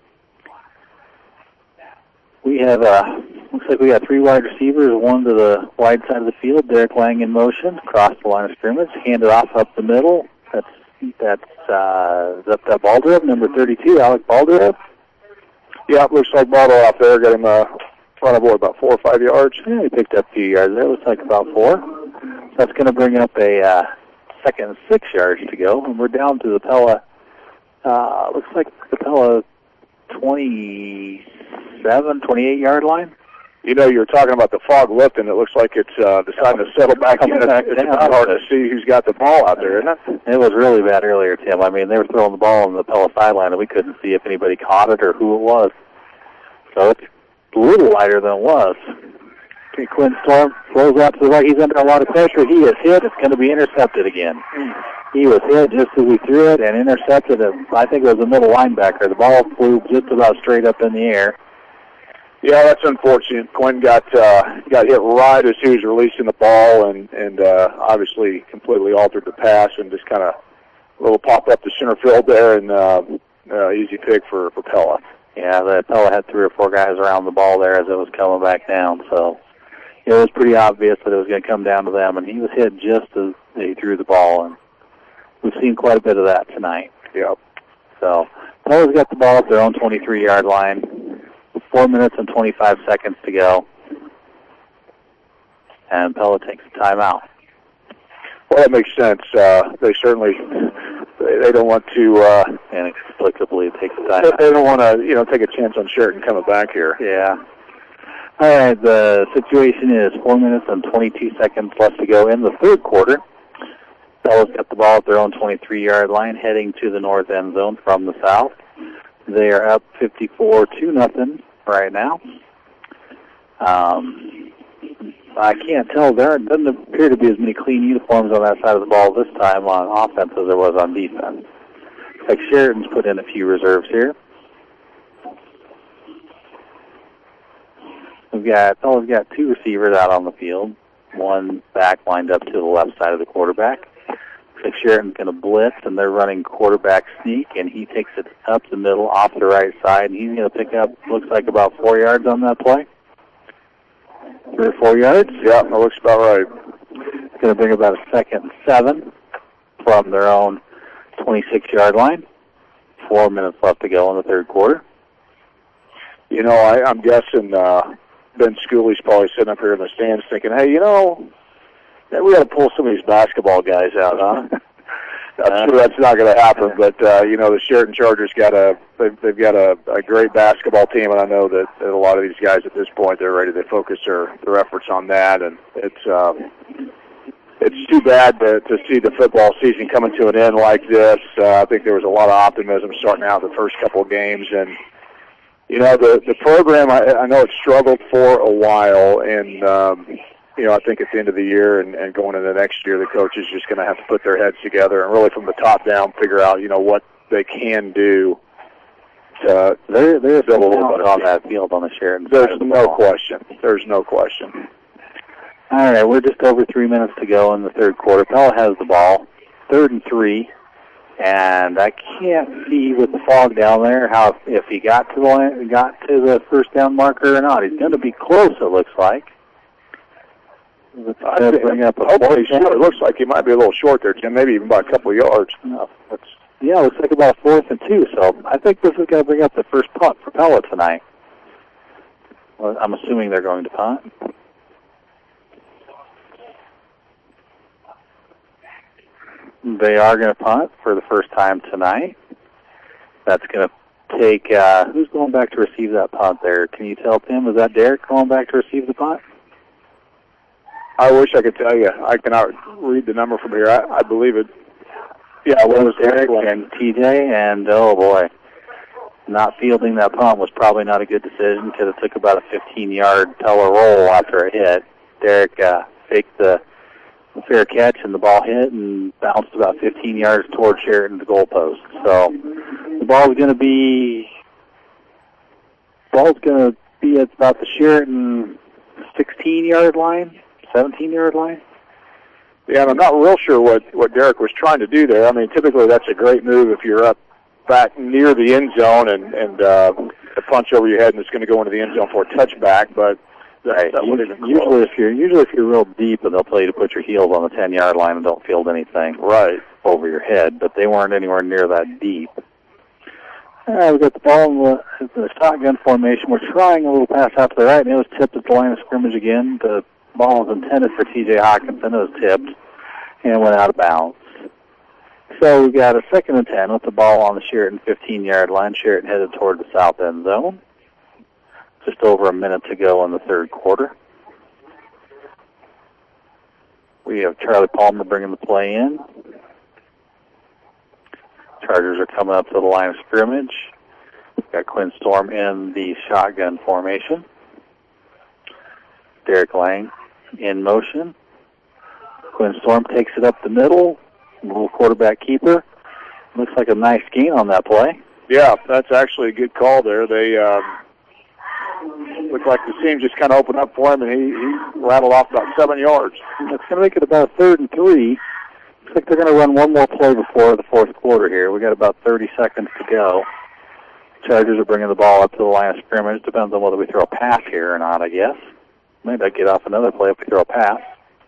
We have, uh, looks like we got three wide receivers, one to the wide side of the field. Derek Lang in motion, across the line of scrimmage, handed off up the middle. That's, that's, uh, that's that Balderev, number thirty-two, Alec Balderev. Yeah, it looks like Baldo out there. Got him uh, front of boy about four or five yards. Yeah, he picked up a few yards there. Looks like about four. So that's going to bring up a uh, second and six yards to go. And we're down to the Pella, uh, looks like the Pella twenty-seven, twenty-eight-yard line. You know, you're talking about the fog lifting. It looks like it's uh, deciding to settle back in. It's, it's not hard to see who's got the ball out there, isn't it? It was really bad earlier, Tim. I mean, they were throwing the ball on the Pella sideline, and we couldn't see if anybody caught it or who it was. So it's a little lighter than it was. Okay, Quinn Storm throws out to the right. He's under a lot of pressure. He is hit. It's going to be intercepted again. He was hit just as we threw it and intercepted it. I think it was a middle linebacker. The ball flew just about straight up in the air. Yeah, that's unfortunate. Quinn got uh, got hit right as he was releasing the ball, and and uh, obviously completely altered the pass and just kind of a little pop up to center field there, and uh, uh, easy pick for for Pella. Yeah, the Pella had three or four guys around the ball there as it was coming back down, so it was pretty obvious that it was going to come down to them, and he was hit just as they threw the ball, and we've seen quite a bit of that tonight. Yep. So Pella's got the ball at their own twenty-three-yard line. Four minutes and twenty-five seconds to go. And Pella takes a timeout. Well, that makes sense. Uh, they certainly they, they don't want to uh, inexplicably take the timeout. They don't want to, you know, take a chance on Sheridan coming back here. Yeah. All right. The situation is four minutes and twenty-two seconds left to go in the third quarter. Pella's got the ball at their own twenty-three-yard line, heading to the north end zone from the south. They are up fifty-four to nothing right now. Um, I can't tell. There doesn't appear to be as many clean uniforms on that side of the ball this time on offense as there was on defense. Looks like Sheridan's put in a few reserves here. We've got, oh, we've got two receivers out on the field. One back lined up to the left side of the quarterback. Looks like Sheridan's going to blitz, and they're running quarterback sneak, and he takes it up the middle off the right side, and he's going to pick up, looks like about four yards on that play. Three or four yards? Yeah, that looks about right. It's going to bring about a second and seven from their own twenty-six-yard line. Four minutes left to go in the third quarter. You know, I, I'm guessing uh, Ben Schooley's probably sitting up here in the stands thinking, hey, you know, we got to pull some of these basketball guys out, huh? I'm sure that's not going to happen, but, uh, you know, the Sheridan Chargers got a, they've, they've got a, a great basketball team, and I know that, that a lot of these guys at this point, they're ready to focus their, their efforts on that, and it's um, it's too bad to, to see the football season coming to an end like this. Uh, I think there was a lot of optimism starting out the first couple of games, and, you know, the, the program, I, I know it struggled for a while, and, um, you know, I think at the end of the year and, and going into next year, the coach is just going to have to put their heads together and really from the top down figure out, you know, what they can do to There, there's build a little talent bit on that field on the Sheridan side There's of the no ball. question. There's no question. All right, we're just over three minutes to go in the third quarter. Pella has the ball, third and three, and I can't see with the fog down there how if he got to the line, got to the first down marker or not. He's going to be close, it looks like. Let's uh, bring up a hopefully short. It looks like he might be a little short there, Jim. Maybe even by a couple of yards. No, that's, yeah, it looks like about fourth and two. So I think this is going to bring up the first punt for Pella tonight. Well, I'm assuming they're going to punt. They are going to punt for the first time tonight. That's going to take, uh, who's going back to receive that punt there? Can you tell, Tim? Is that Derek going back to receive the punt? I wish I could tell you. I cannot read the number from here. I, I believe it. Yeah, It was Derek and T J, and oh boy, not fielding that punt was probably not a good decision because it took about a fifteen-yard Pella roll after it hit. Derek uh, faked the fair catch, and the ball hit and bounced about fifteen yards toward Sheridan's goalpost. So the ball's going to be ball's going to be at about the Sheridan sixteen-yard line, seventeen-yard line. Yeah, and I'm not real sure what, what Derek was trying to do there. I mean, typically that's a great move if you're up back near the end zone and, and uh, a punch over your head and it's going to go into the end zone for a touchback, but that, right. that wouldn't even usually if you're usually if you're real deep and they'll tell you to put your heels on the ten-yard line and don't field anything right over your head, but they weren't anywhere near that deep. All right, we've got the ball in the, in the shotgun formation. We're trying a little pass out to the right, and it was tipped at the line of scrimmage again. The ball was intended for T J Hawkinson. It was tipped and went out of bounds. So we've got a second and ten with the ball on the Sheridan fifteen-yard line. Sheridan headed toward the south end zone. Just over a minute to go in the third quarter. We have Charlie Palmer bringing the play in. Chargers are coming up to the line of scrimmage. We've got Quinn Storm in the shotgun formation. Derek Lang in motion. Quinn Storm takes it up the middle. Little quarterback keeper. Looks like a nice gain on that play. Yeah, that's actually a good call there. They um, looked like the seam just kind of opened up for him, and he, he rattled off about seven yards. It's going to make it about third and three. Looks like they're going to run one more play before the fourth quarter here. We got about thirty seconds to go. Chargers are bringing the ball up to the line of scrimmage. Depends on whether we throw a pass here or not, I guess. Maybe I get off another play if we throw a pass.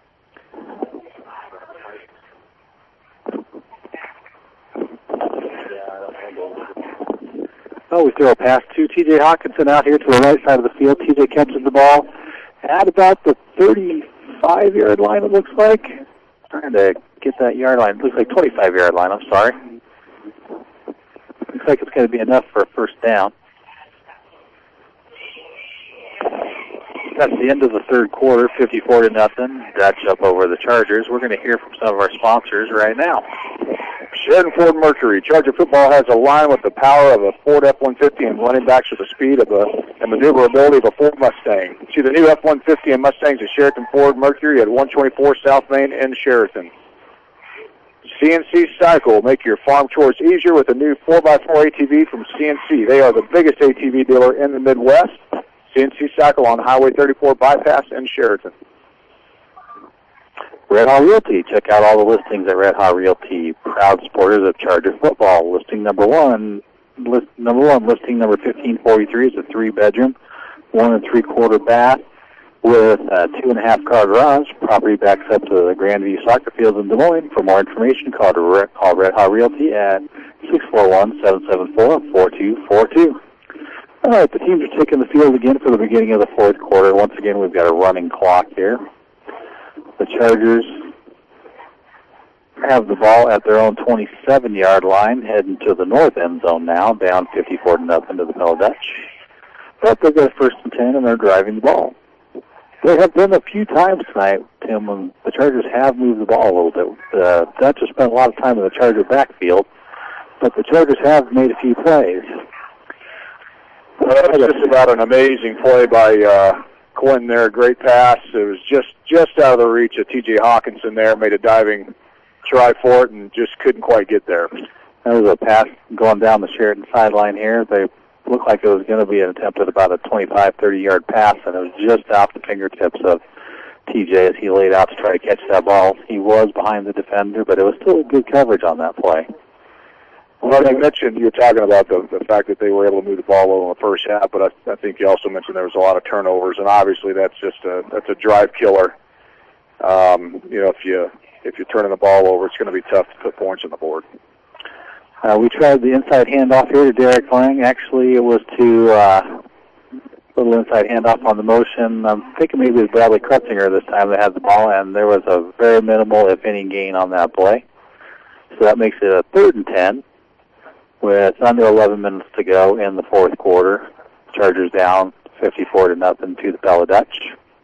Oh, we throw a pass to T J Hawkinson out here to the right side of the field. T J catches the ball at about the thirty-five-yard line, it looks like. Trying to get that yard line. It looks like twenty-five-yard line, I'm sorry. Looks like it's going to be enough for a first down. That's the end of the third quarter, fifty-four to nothing. Dutch up over the Chargers. We're going to hear from some of our sponsors right now. Sheridan Ford Mercury. Charger football has a line with the power of a Ford F one fifty and running backs with the speed of a and maneuverability of a Ford Mustang. See the new F one fifty and Mustangs at Sheridan Ford Mercury at one twenty-four South Main in Sheraton. C N C Cycle. Make your farm chores easier with a new four by four A T V from C N C. They are the biggest A T V dealer in the Midwest. C N C Cycle on Highway thirty-four Bypass in Sheraton. Red Hawk Realty. Check out all the listings at Red Hawk Realty. Proud supporters of Charger football. Listing number one, list number one, listing number fifteen forty-three is a three-bedroom, one and three-quarter bath with a two and a half car garage. Property backs up to the Grandview Soccer Fields in Des Moines. For more information, call, to, call Red Hawk Realty at six four one, seven seven four, four two four two. All right, the teams are taking the field again for the beginning of the fourth quarter. Once again, we've got a running clock here. The Chargers have the ball at their own twenty-seven-yard line, heading to the north end zone now, down fifty-four to nothing to the Pella Dutch. But they've got first and ten, and they're driving the ball. There have been a few times tonight, Tim, when the Chargers have moved the ball a little bit. The Dutch have spent a lot of time in the Charger backfield, but the Chargers have made a few plays. Well, that was just about an amazing play by uh, Quinn there. Great pass. It was just, just out of the reach of T J Hawkinson there. Made a diving try for it and just couldn't quite get there. That was a pass going down the Sheraton sideline here. They looked like it was going to be an attempt at about a twenty-five, thirty-yard pass, and it was just off the fingertips of T J as he laid out to try to catch that ball. He was behind the defender, but it was still good coverage on that play. Well, you mentioned, you were talking about the, the fact that they were able to move the ball over in the first half, but I, I think you also mentioned there was a lot of turnovers, and obviously that's just a, that's a drive killer. Um, you know, if you, if you're turning the ball over, it's going to be tough to put points on the board. Uh, we tried the inside handoff here to Derek Lang. Actually, it was to uh, a little inside handoff on the motion. I'm thinking maybe it was Bradley Krutzinger this time that had the ball, and there was a very minimal, if any, gain on that play. So that makes it a third and ten with under eleven minutes to go in the fourth quarter. Chargers down fifty-four to nothing to the Pella Dutch.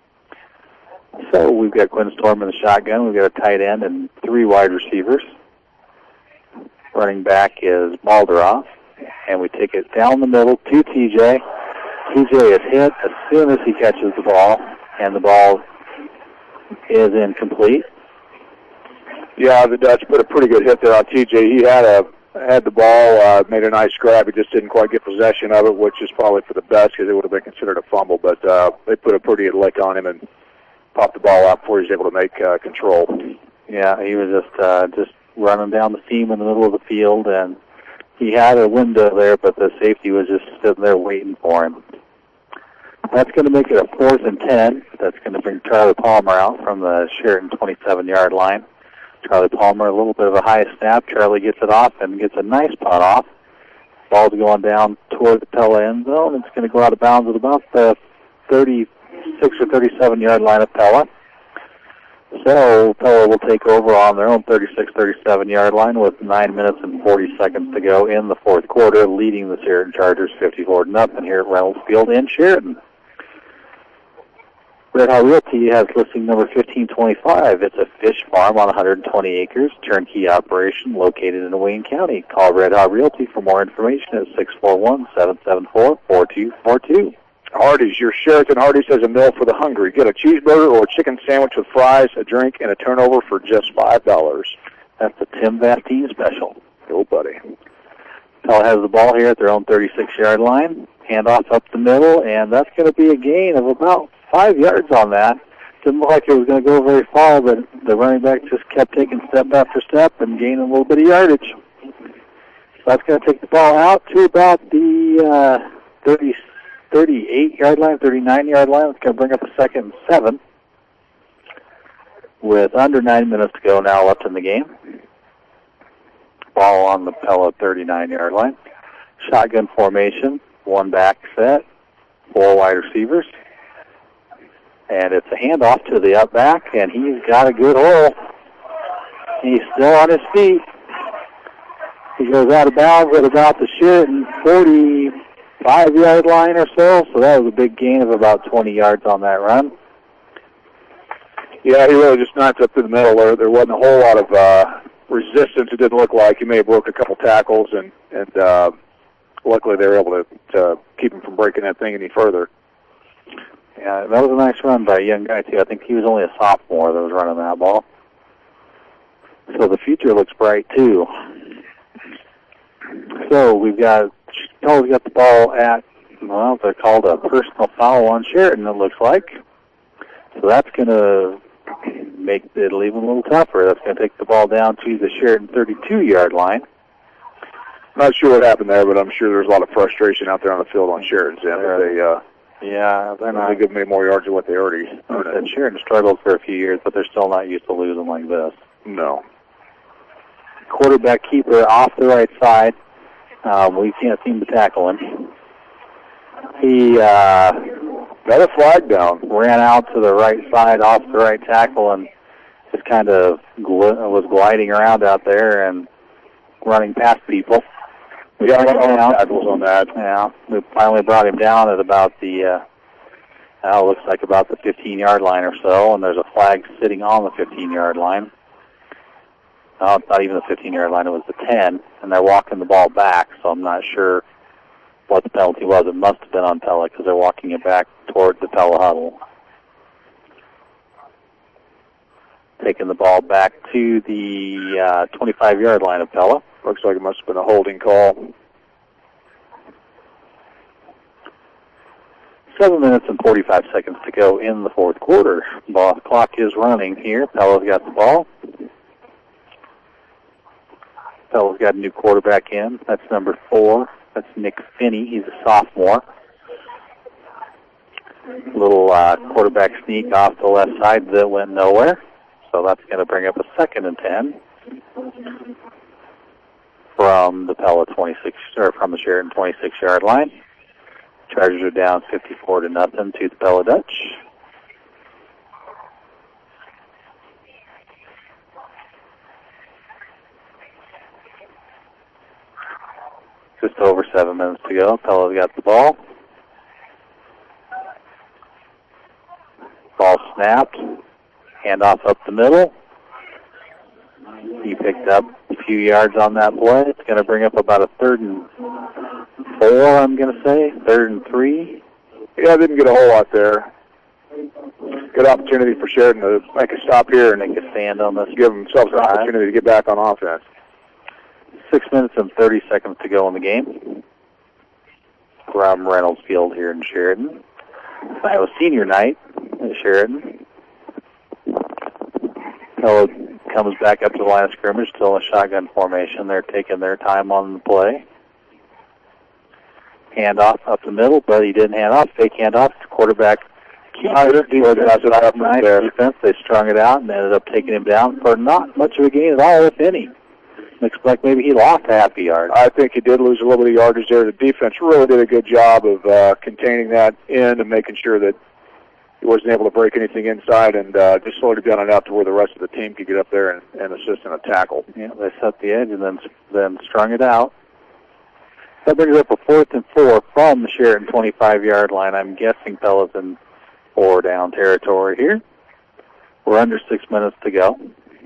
So we've got Quinn Storm in the shotgun. We've got a tight end and three wide receivers. Running back is Balderoff, and we take it down the middle to T J. T J is hit as soon as he catches the ball, and the ball is incomplete. Yeah, the Dutch put a pretty good hit there on T J. He had a had the ball, uh, made a nice grab. He just didn't quite get possession of it, which is probably for the best because it would have been considered a fumble. But uh, they put a pretty good lick on him and popped the ball out before he was able to make uh, control. Yeah, he was just uh, just running down the seam in the middle of the field, and he had a window there, but the safety was just sitting there waiting for him. That's going to make it a fourth and ten. That's going to bring Charlie Palmer out from the Sheraton twenty-seven-yard line. Charlie Palmer, a little bit of a high snap. Charlie gets it off and gets a nice punt off. Ball's going down toward the Pella end zone. It's going to go out of bounds at about the thirty-six or thirty-seven-yard line of Pella. So Pella will take over on their own thirty-six, thirty-seven-yard line with nine minutes and forty seconds to go in the fourth quarter, leading the Sheraton Chargers fifty-four to nothing here at Reynolds Field in Sheraton. Red Hawk Realty has listing number fifteen twenty-five. It's a fish farm on one hundred twenty acres, turnkey operation located in Wayne County. Call Red Hawk Realty for more information at six four one, seven seven four, four two four two. Hardee's, your Sheraton Hardee's has a meal for the hungry. Get a cheeseburger or a chicken sandwich with fries, a drink, and a turnover for just five dollars. That's the Tim Vastine special. Oh, buddy. Pella has the ball here at their own thirty-six-yard line. Handoff up the middle, and that's going to be a gain of about five yards on that. Didn't look like it was going to go very far, but the running back just kept taking step after step and gaining a little bit of yardage. So that's going to take the ball out to about the uh, thirty, thirty-eight-yard line, thirty-nine-yard line. It's going to bring up a second and seven with under nine minutes to go now left in the game. Ball on the Pella thirty-nine-yard line. Shotgun formation, one back set, four wide receivers. And it's a handoff to the up back, and he's got a good hole. He's still on his feet. He goes out of bounds at about the Sheraton forty, five-yard line or so, so that was a big gain of about twenty yards on that run. Yeah, he really just knocked up to the middle. There, there wasn't a whole lot of uh, resistance, it didn't look like. He may have broke a couple tackles, and, and uh, luckily they were able to, to keep him from breaking that thing any further. Yeah, that was a nice run by a young guy, too. I think he was only a sophomore that was running that ball. So the future looks bright, too. So we've got, Pella's got the ball at, well, they're called a personal foul on Sheridan, it looks like. So that's going to make it even a little tougher. That's going to take the ball down to the Sheridan thirty-two-yard line. Not sure what happened there, but I'm sure there's a lot of frustration out there on the field on Sheridan's end. They, uh, yeah, they're not. They give me more yards than what they already earned. And Sheridan struggled for a few years, but they're still not used to losing like this. No. Quarterback keeper off the right side. Um, we can't seem to tackle him. He uh, got a flag down. Ran out to the right side off the right tackle and just kind of gl- was gliding around out there and running past people. We got tackles on that. Yeah, we finally brought him down at about the, uh, uh, looks like about the fifteen-yard line or so, and there's a flag sitting on the fifteen-yard line. No, it's not even the fifteen-yard line, it was the ten, and they're walking the ball back, so I'm not sure what the penalty was. It must have been on Pella because they're walking it back toward the Pella huddle. Taking the ball back to the uh, twenty-five-yard line of Pella. Looks like it must have been a holding call. Seven minutes and forty-five seconds to go in the fourth quarter. Ball clock is running here. Pella's got the ball. Pella's got a new quarterback in. That's number four. That's Nick Finney. He's a sophomore. Little uh, quarterback sneak off the left side that went nowhere. So that's going to bring up a second and ten from the Pella twenty-six, or from the Sheridan twenty-six-yard line. Chargers are down fifty-four to nothing to the Pella Dutch. Just over seven minutes to go. Pella's got the ball. Ball snapped. Handoff up the middle. He picked up a few yards on that play. It's going to bring up about a third and four, I'm going to say. Third and three. Yeah, I didn't get a whole lot there. Good opportunity for Sheridan to make a stop here and make a stand on this. Give themselves an opportunity to get back on offense. Six minutes and thirty seconds to go in the game. Rob Reynolds Field here in Sheridan. It was senior night at Sheridan. Pella comes back up to the line of scrimmage, still in a shotgun formation. They're taking their time on the play. Handoff up the middle, but he didn't hand off. Fake handoff. Quarterback Nice defense. They strung it out and ended up taking him down for not much of a gain at all, if any. Looks like maybe he lost half a yard. I think he did lose a little bit of yardage there. The defense really did a good job of uh, containing that in and making sure that he wasn't able to break anything inside, and uh, just slowed it down enough to where the rest of the team could get up there and, and assist in a tackle. Yeah, they set the edge and then then strung it out. That brings up a fourth and four from the Sheridan twenty-five-yard line. I'm guessing Pella's in four down territory here. We're under six minutes to go.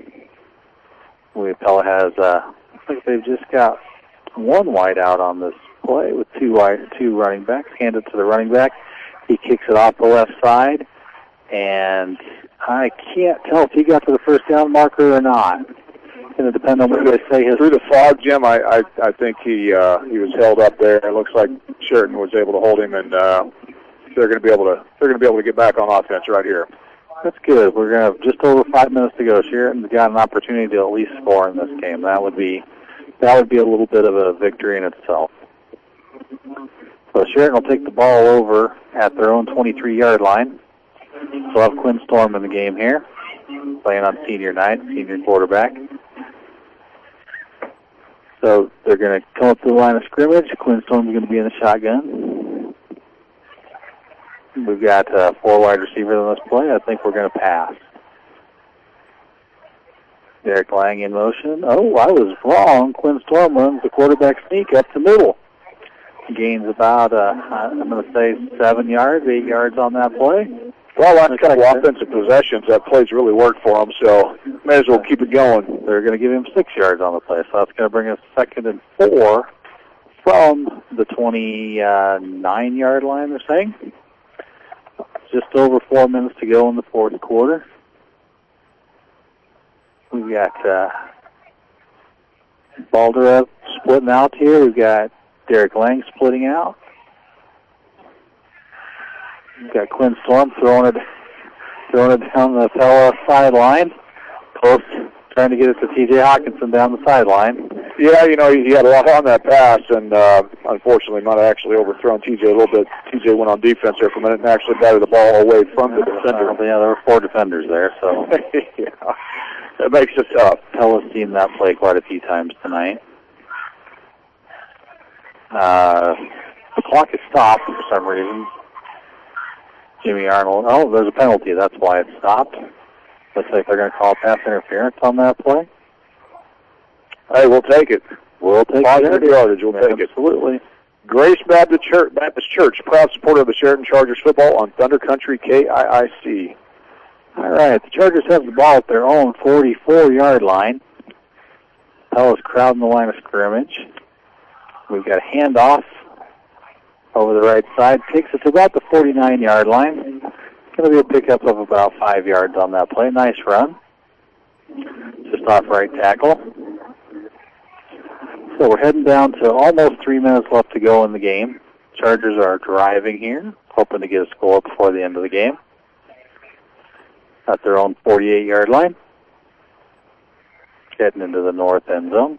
We Pella has, uh, looks like they've just got one wide out on this play with two wide, two running backs. Hand it to the running back. He kicks it off the left side, and I can't tell if he got to the first down marker or not. It's going to depend on what they say. His Through the fog, Jim, I I, I think he uh, he was held up there. It looks like Sheridan was able to hold him, and uh, they're going to be able to they're going to be able to get back on offense right here. That's good. We're going to have just over five minutes to go. Sheridan's got an opportunity to at least score in this game. That would be that would be a little bit of a victory in itself. So Sheridan will take the ball over at their own twenty-three-yard line. We'll have Quinn Storm in the game here, playing on senior night, senior quarterback. So they're going to come up to the line of scrimmage. Quinn Storm's going to be in the shotgun. We've got uh, four wide receivers on this play. I think we're going to pass. Derek Lang in motion. Oh, I was wrong. Quinn Storm runs the quarterback sneak up the middle. gains about, uh, I'm going to say, seven yards, eight yards on that play. Well, last couple offensive possessions, that play's really worked for them, so may as well keep it going. They're going to give him six yards on the play, so that's going to bring us second and four from the twenty-nine-yard line, they're saying. Just over four minutes to go in the fourth quarter. We've got uh, Balderev splitting out here. We've got Derek Lang splitting out. We've got Quinn Storm throwing it, throwing it down the Pella sideline. Close, trying to get it to T J Hawkinson down the sideline. Yeah, you know, he, he had a lot on that pass, and uh, unfortunately might have actually overthrown T J a little bit. T J went on defense there for a minute and actually batted the ball away from the defender. Uh, yeah, there were four defenders there, so yeah, that makes it tough. Pella's seen that play quite a few times tonight. Uh, the clock is stopped for some reason. Jimmy Arnold. Oh, there's a penalty. That's why it stopped. Looks like they're going to call pass interference on that play. Hey, we'll take it. We'll take Positive yardage. We'll take it. Absolutely. Grace Baptist Church, Baptist Church, proud supporter of the Sheridan Chargers football on Thunder Country K I I C. All right, the Chargers have the ball at their own forty-four-yard line. Pella's crowding the line of scrimmage. We've got a handoff over the right side. Takes it to about the forty-nine-yard line. Going to be a pickup of about five yards on that play. Nice run. Just off right tackle. So we're heading down to almost three minutes left to go in the game. Chargers are driving here, hoping to get a score before the end of the game. At their own forty-eight-yard line. Heading into the north end zone.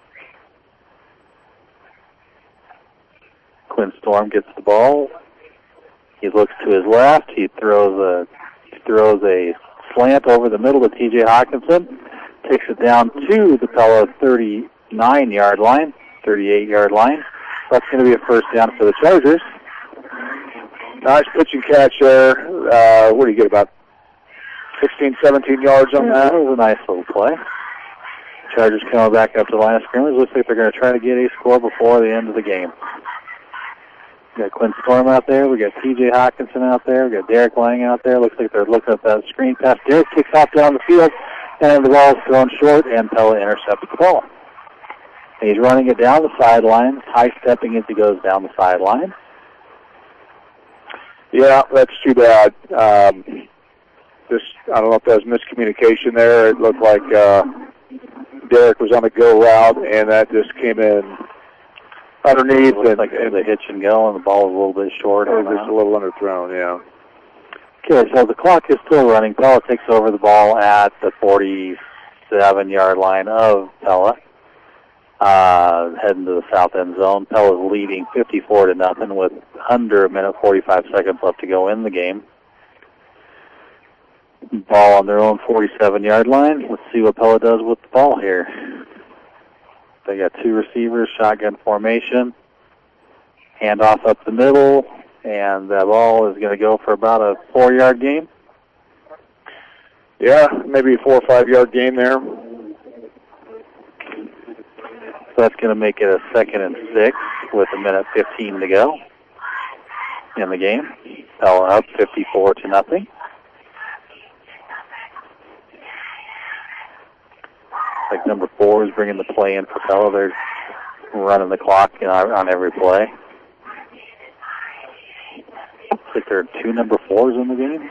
Quinn Storm gets the ball. He looks to his left. He throws a he throws a slant over the middle to T J Hawkinson. Takes it down to the Pella thirty-nine-yard line, thirty-eight-yard line. That's going to be a first down for the Chargers. Nice pitch and catch there. Uh, what do you get, about sixteen, seventeen yards on yeah, that? That was a nice little play. Chargers coming back up to the line of scrimmage. Looks like they're going to try to get a score before the end of the game. We got Quinn Storm out there. We got T J Hawkinson out there. We got Derek Lang out there. Looks like they're looking at that screen pass. Derek kicks off down the field, and the ball's thrown short, and Pella intercepts the ball. And he's running it down the sideline, high-stepping as he goes down the sideline. Yeah, that's too bad. Um, this I don't know if that was miscommunication there. It looked like uh, Derek was on a go route, and that just came in underneath. It and, like and the hitch and go, and the ball was a little bit short. It was just a little underthrown, yeah. Okay, so the clock is still running. Pella takes over the ball at the forty-seven-yard line of Pella, uh, heading to the south end zone. Pella's leading fifty-four to nothing with under a minute forty-five seconds left to go in the game. Ball on their own forty-seven-yard line. Let's see what Pella does with the ball here. They got two receivers, shotgun formation, handoff up the middle, and that ball is going to go for about a four-yard gain. Yeah, maybe a four or five-yard gain there. So that's going to make it a second and six with a minute fifteen to go in the game. Pella up fifty-four to nothing. Like number four is bringing the play in for Pella. They're running the clock you know, on every play. Looks like there are two number fours in the game.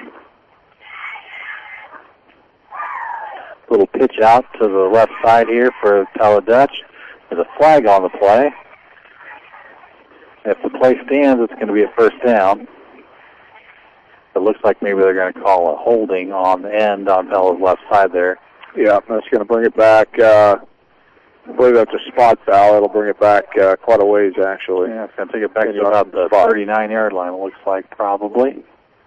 Little pitch out to the left side here for Pella Dutch. There's a flag on the play. If the play stands, it's going to be a first down. It looks like maybe they're going to call a holding on the end on Pella's left side there. Yeah, that's going to bring it back. Uh, I believe that's a spot foul. It'll bring it back uh, quite a ways, actually. Yeah, it's going to take it back to about the thirty-nine-yard line, it looks like, probably.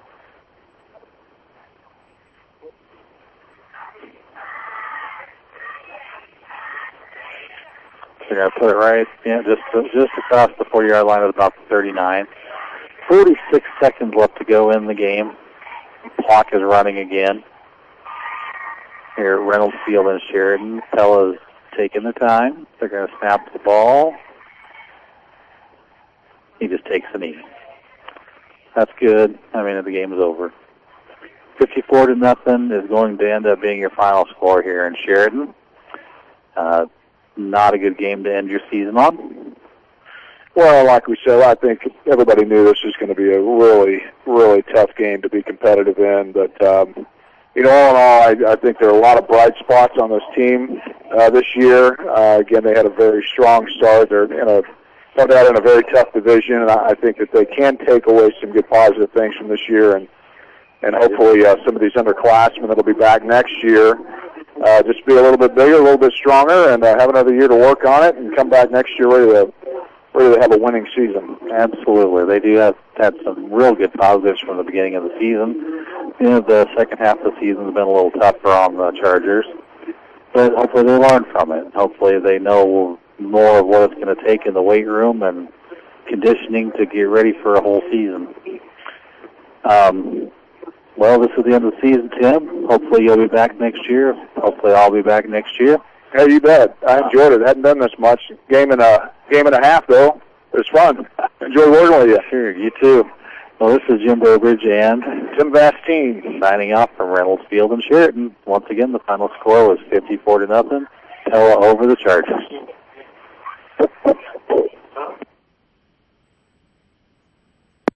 They're going to put it right, yeah, just just across the forty-yard line at about the thirty-nine. forty-six seconds left to go in the game. Clock is running again. Here at Reynolds Field in Sheridan. Pella's taking the time. They're going to snap the ball. he just takes a knee. That's good. I mean, the game is over. fifty-four to nothing is going to end up being your final score here in Sheridan. Uh, not a good game to end your season on. Well, like we said, I think everybody knew this was going to be a really, really tough game to be competitive in. But, um, you know, all in all, I, I think there are a lot of bright spots on this team uh, this year. Uh, again, they had a very strong start. They're in a, no doubt in a very tough division, and I, I think that they can take away some good positive things from this year, and and hopefully uh, some of these underclassmen that will be back next year uh, just be a little bit bigger, a little bit stronger, and uh, have another year to work on it and come back next year ready to ready to have a winning season. Absolutely. They do have had some real good positives from the beginning of the season. You know, the second half of the season has been a little tougher on the Chargers, but hopefully they learn from it. Hopefully they know more of what it's going to take in the weight room and conditioning to get ready for a whole season. Um, well, this is the end of the season, Tim. Hopefully you'll be back next year. Hopefully I'll be back next year. Hey, you bet. I enjoyed it. Hadn't done this much. Game and a game and a half, though. It was fun. Enjoyed working with you. Sure, you too. Well, this is Jim Burbridge and Tim Vastine signing off from Reynolds Field in Sheridan. Once again, the final score was fifty-four to nothing. Pella over the Chargers.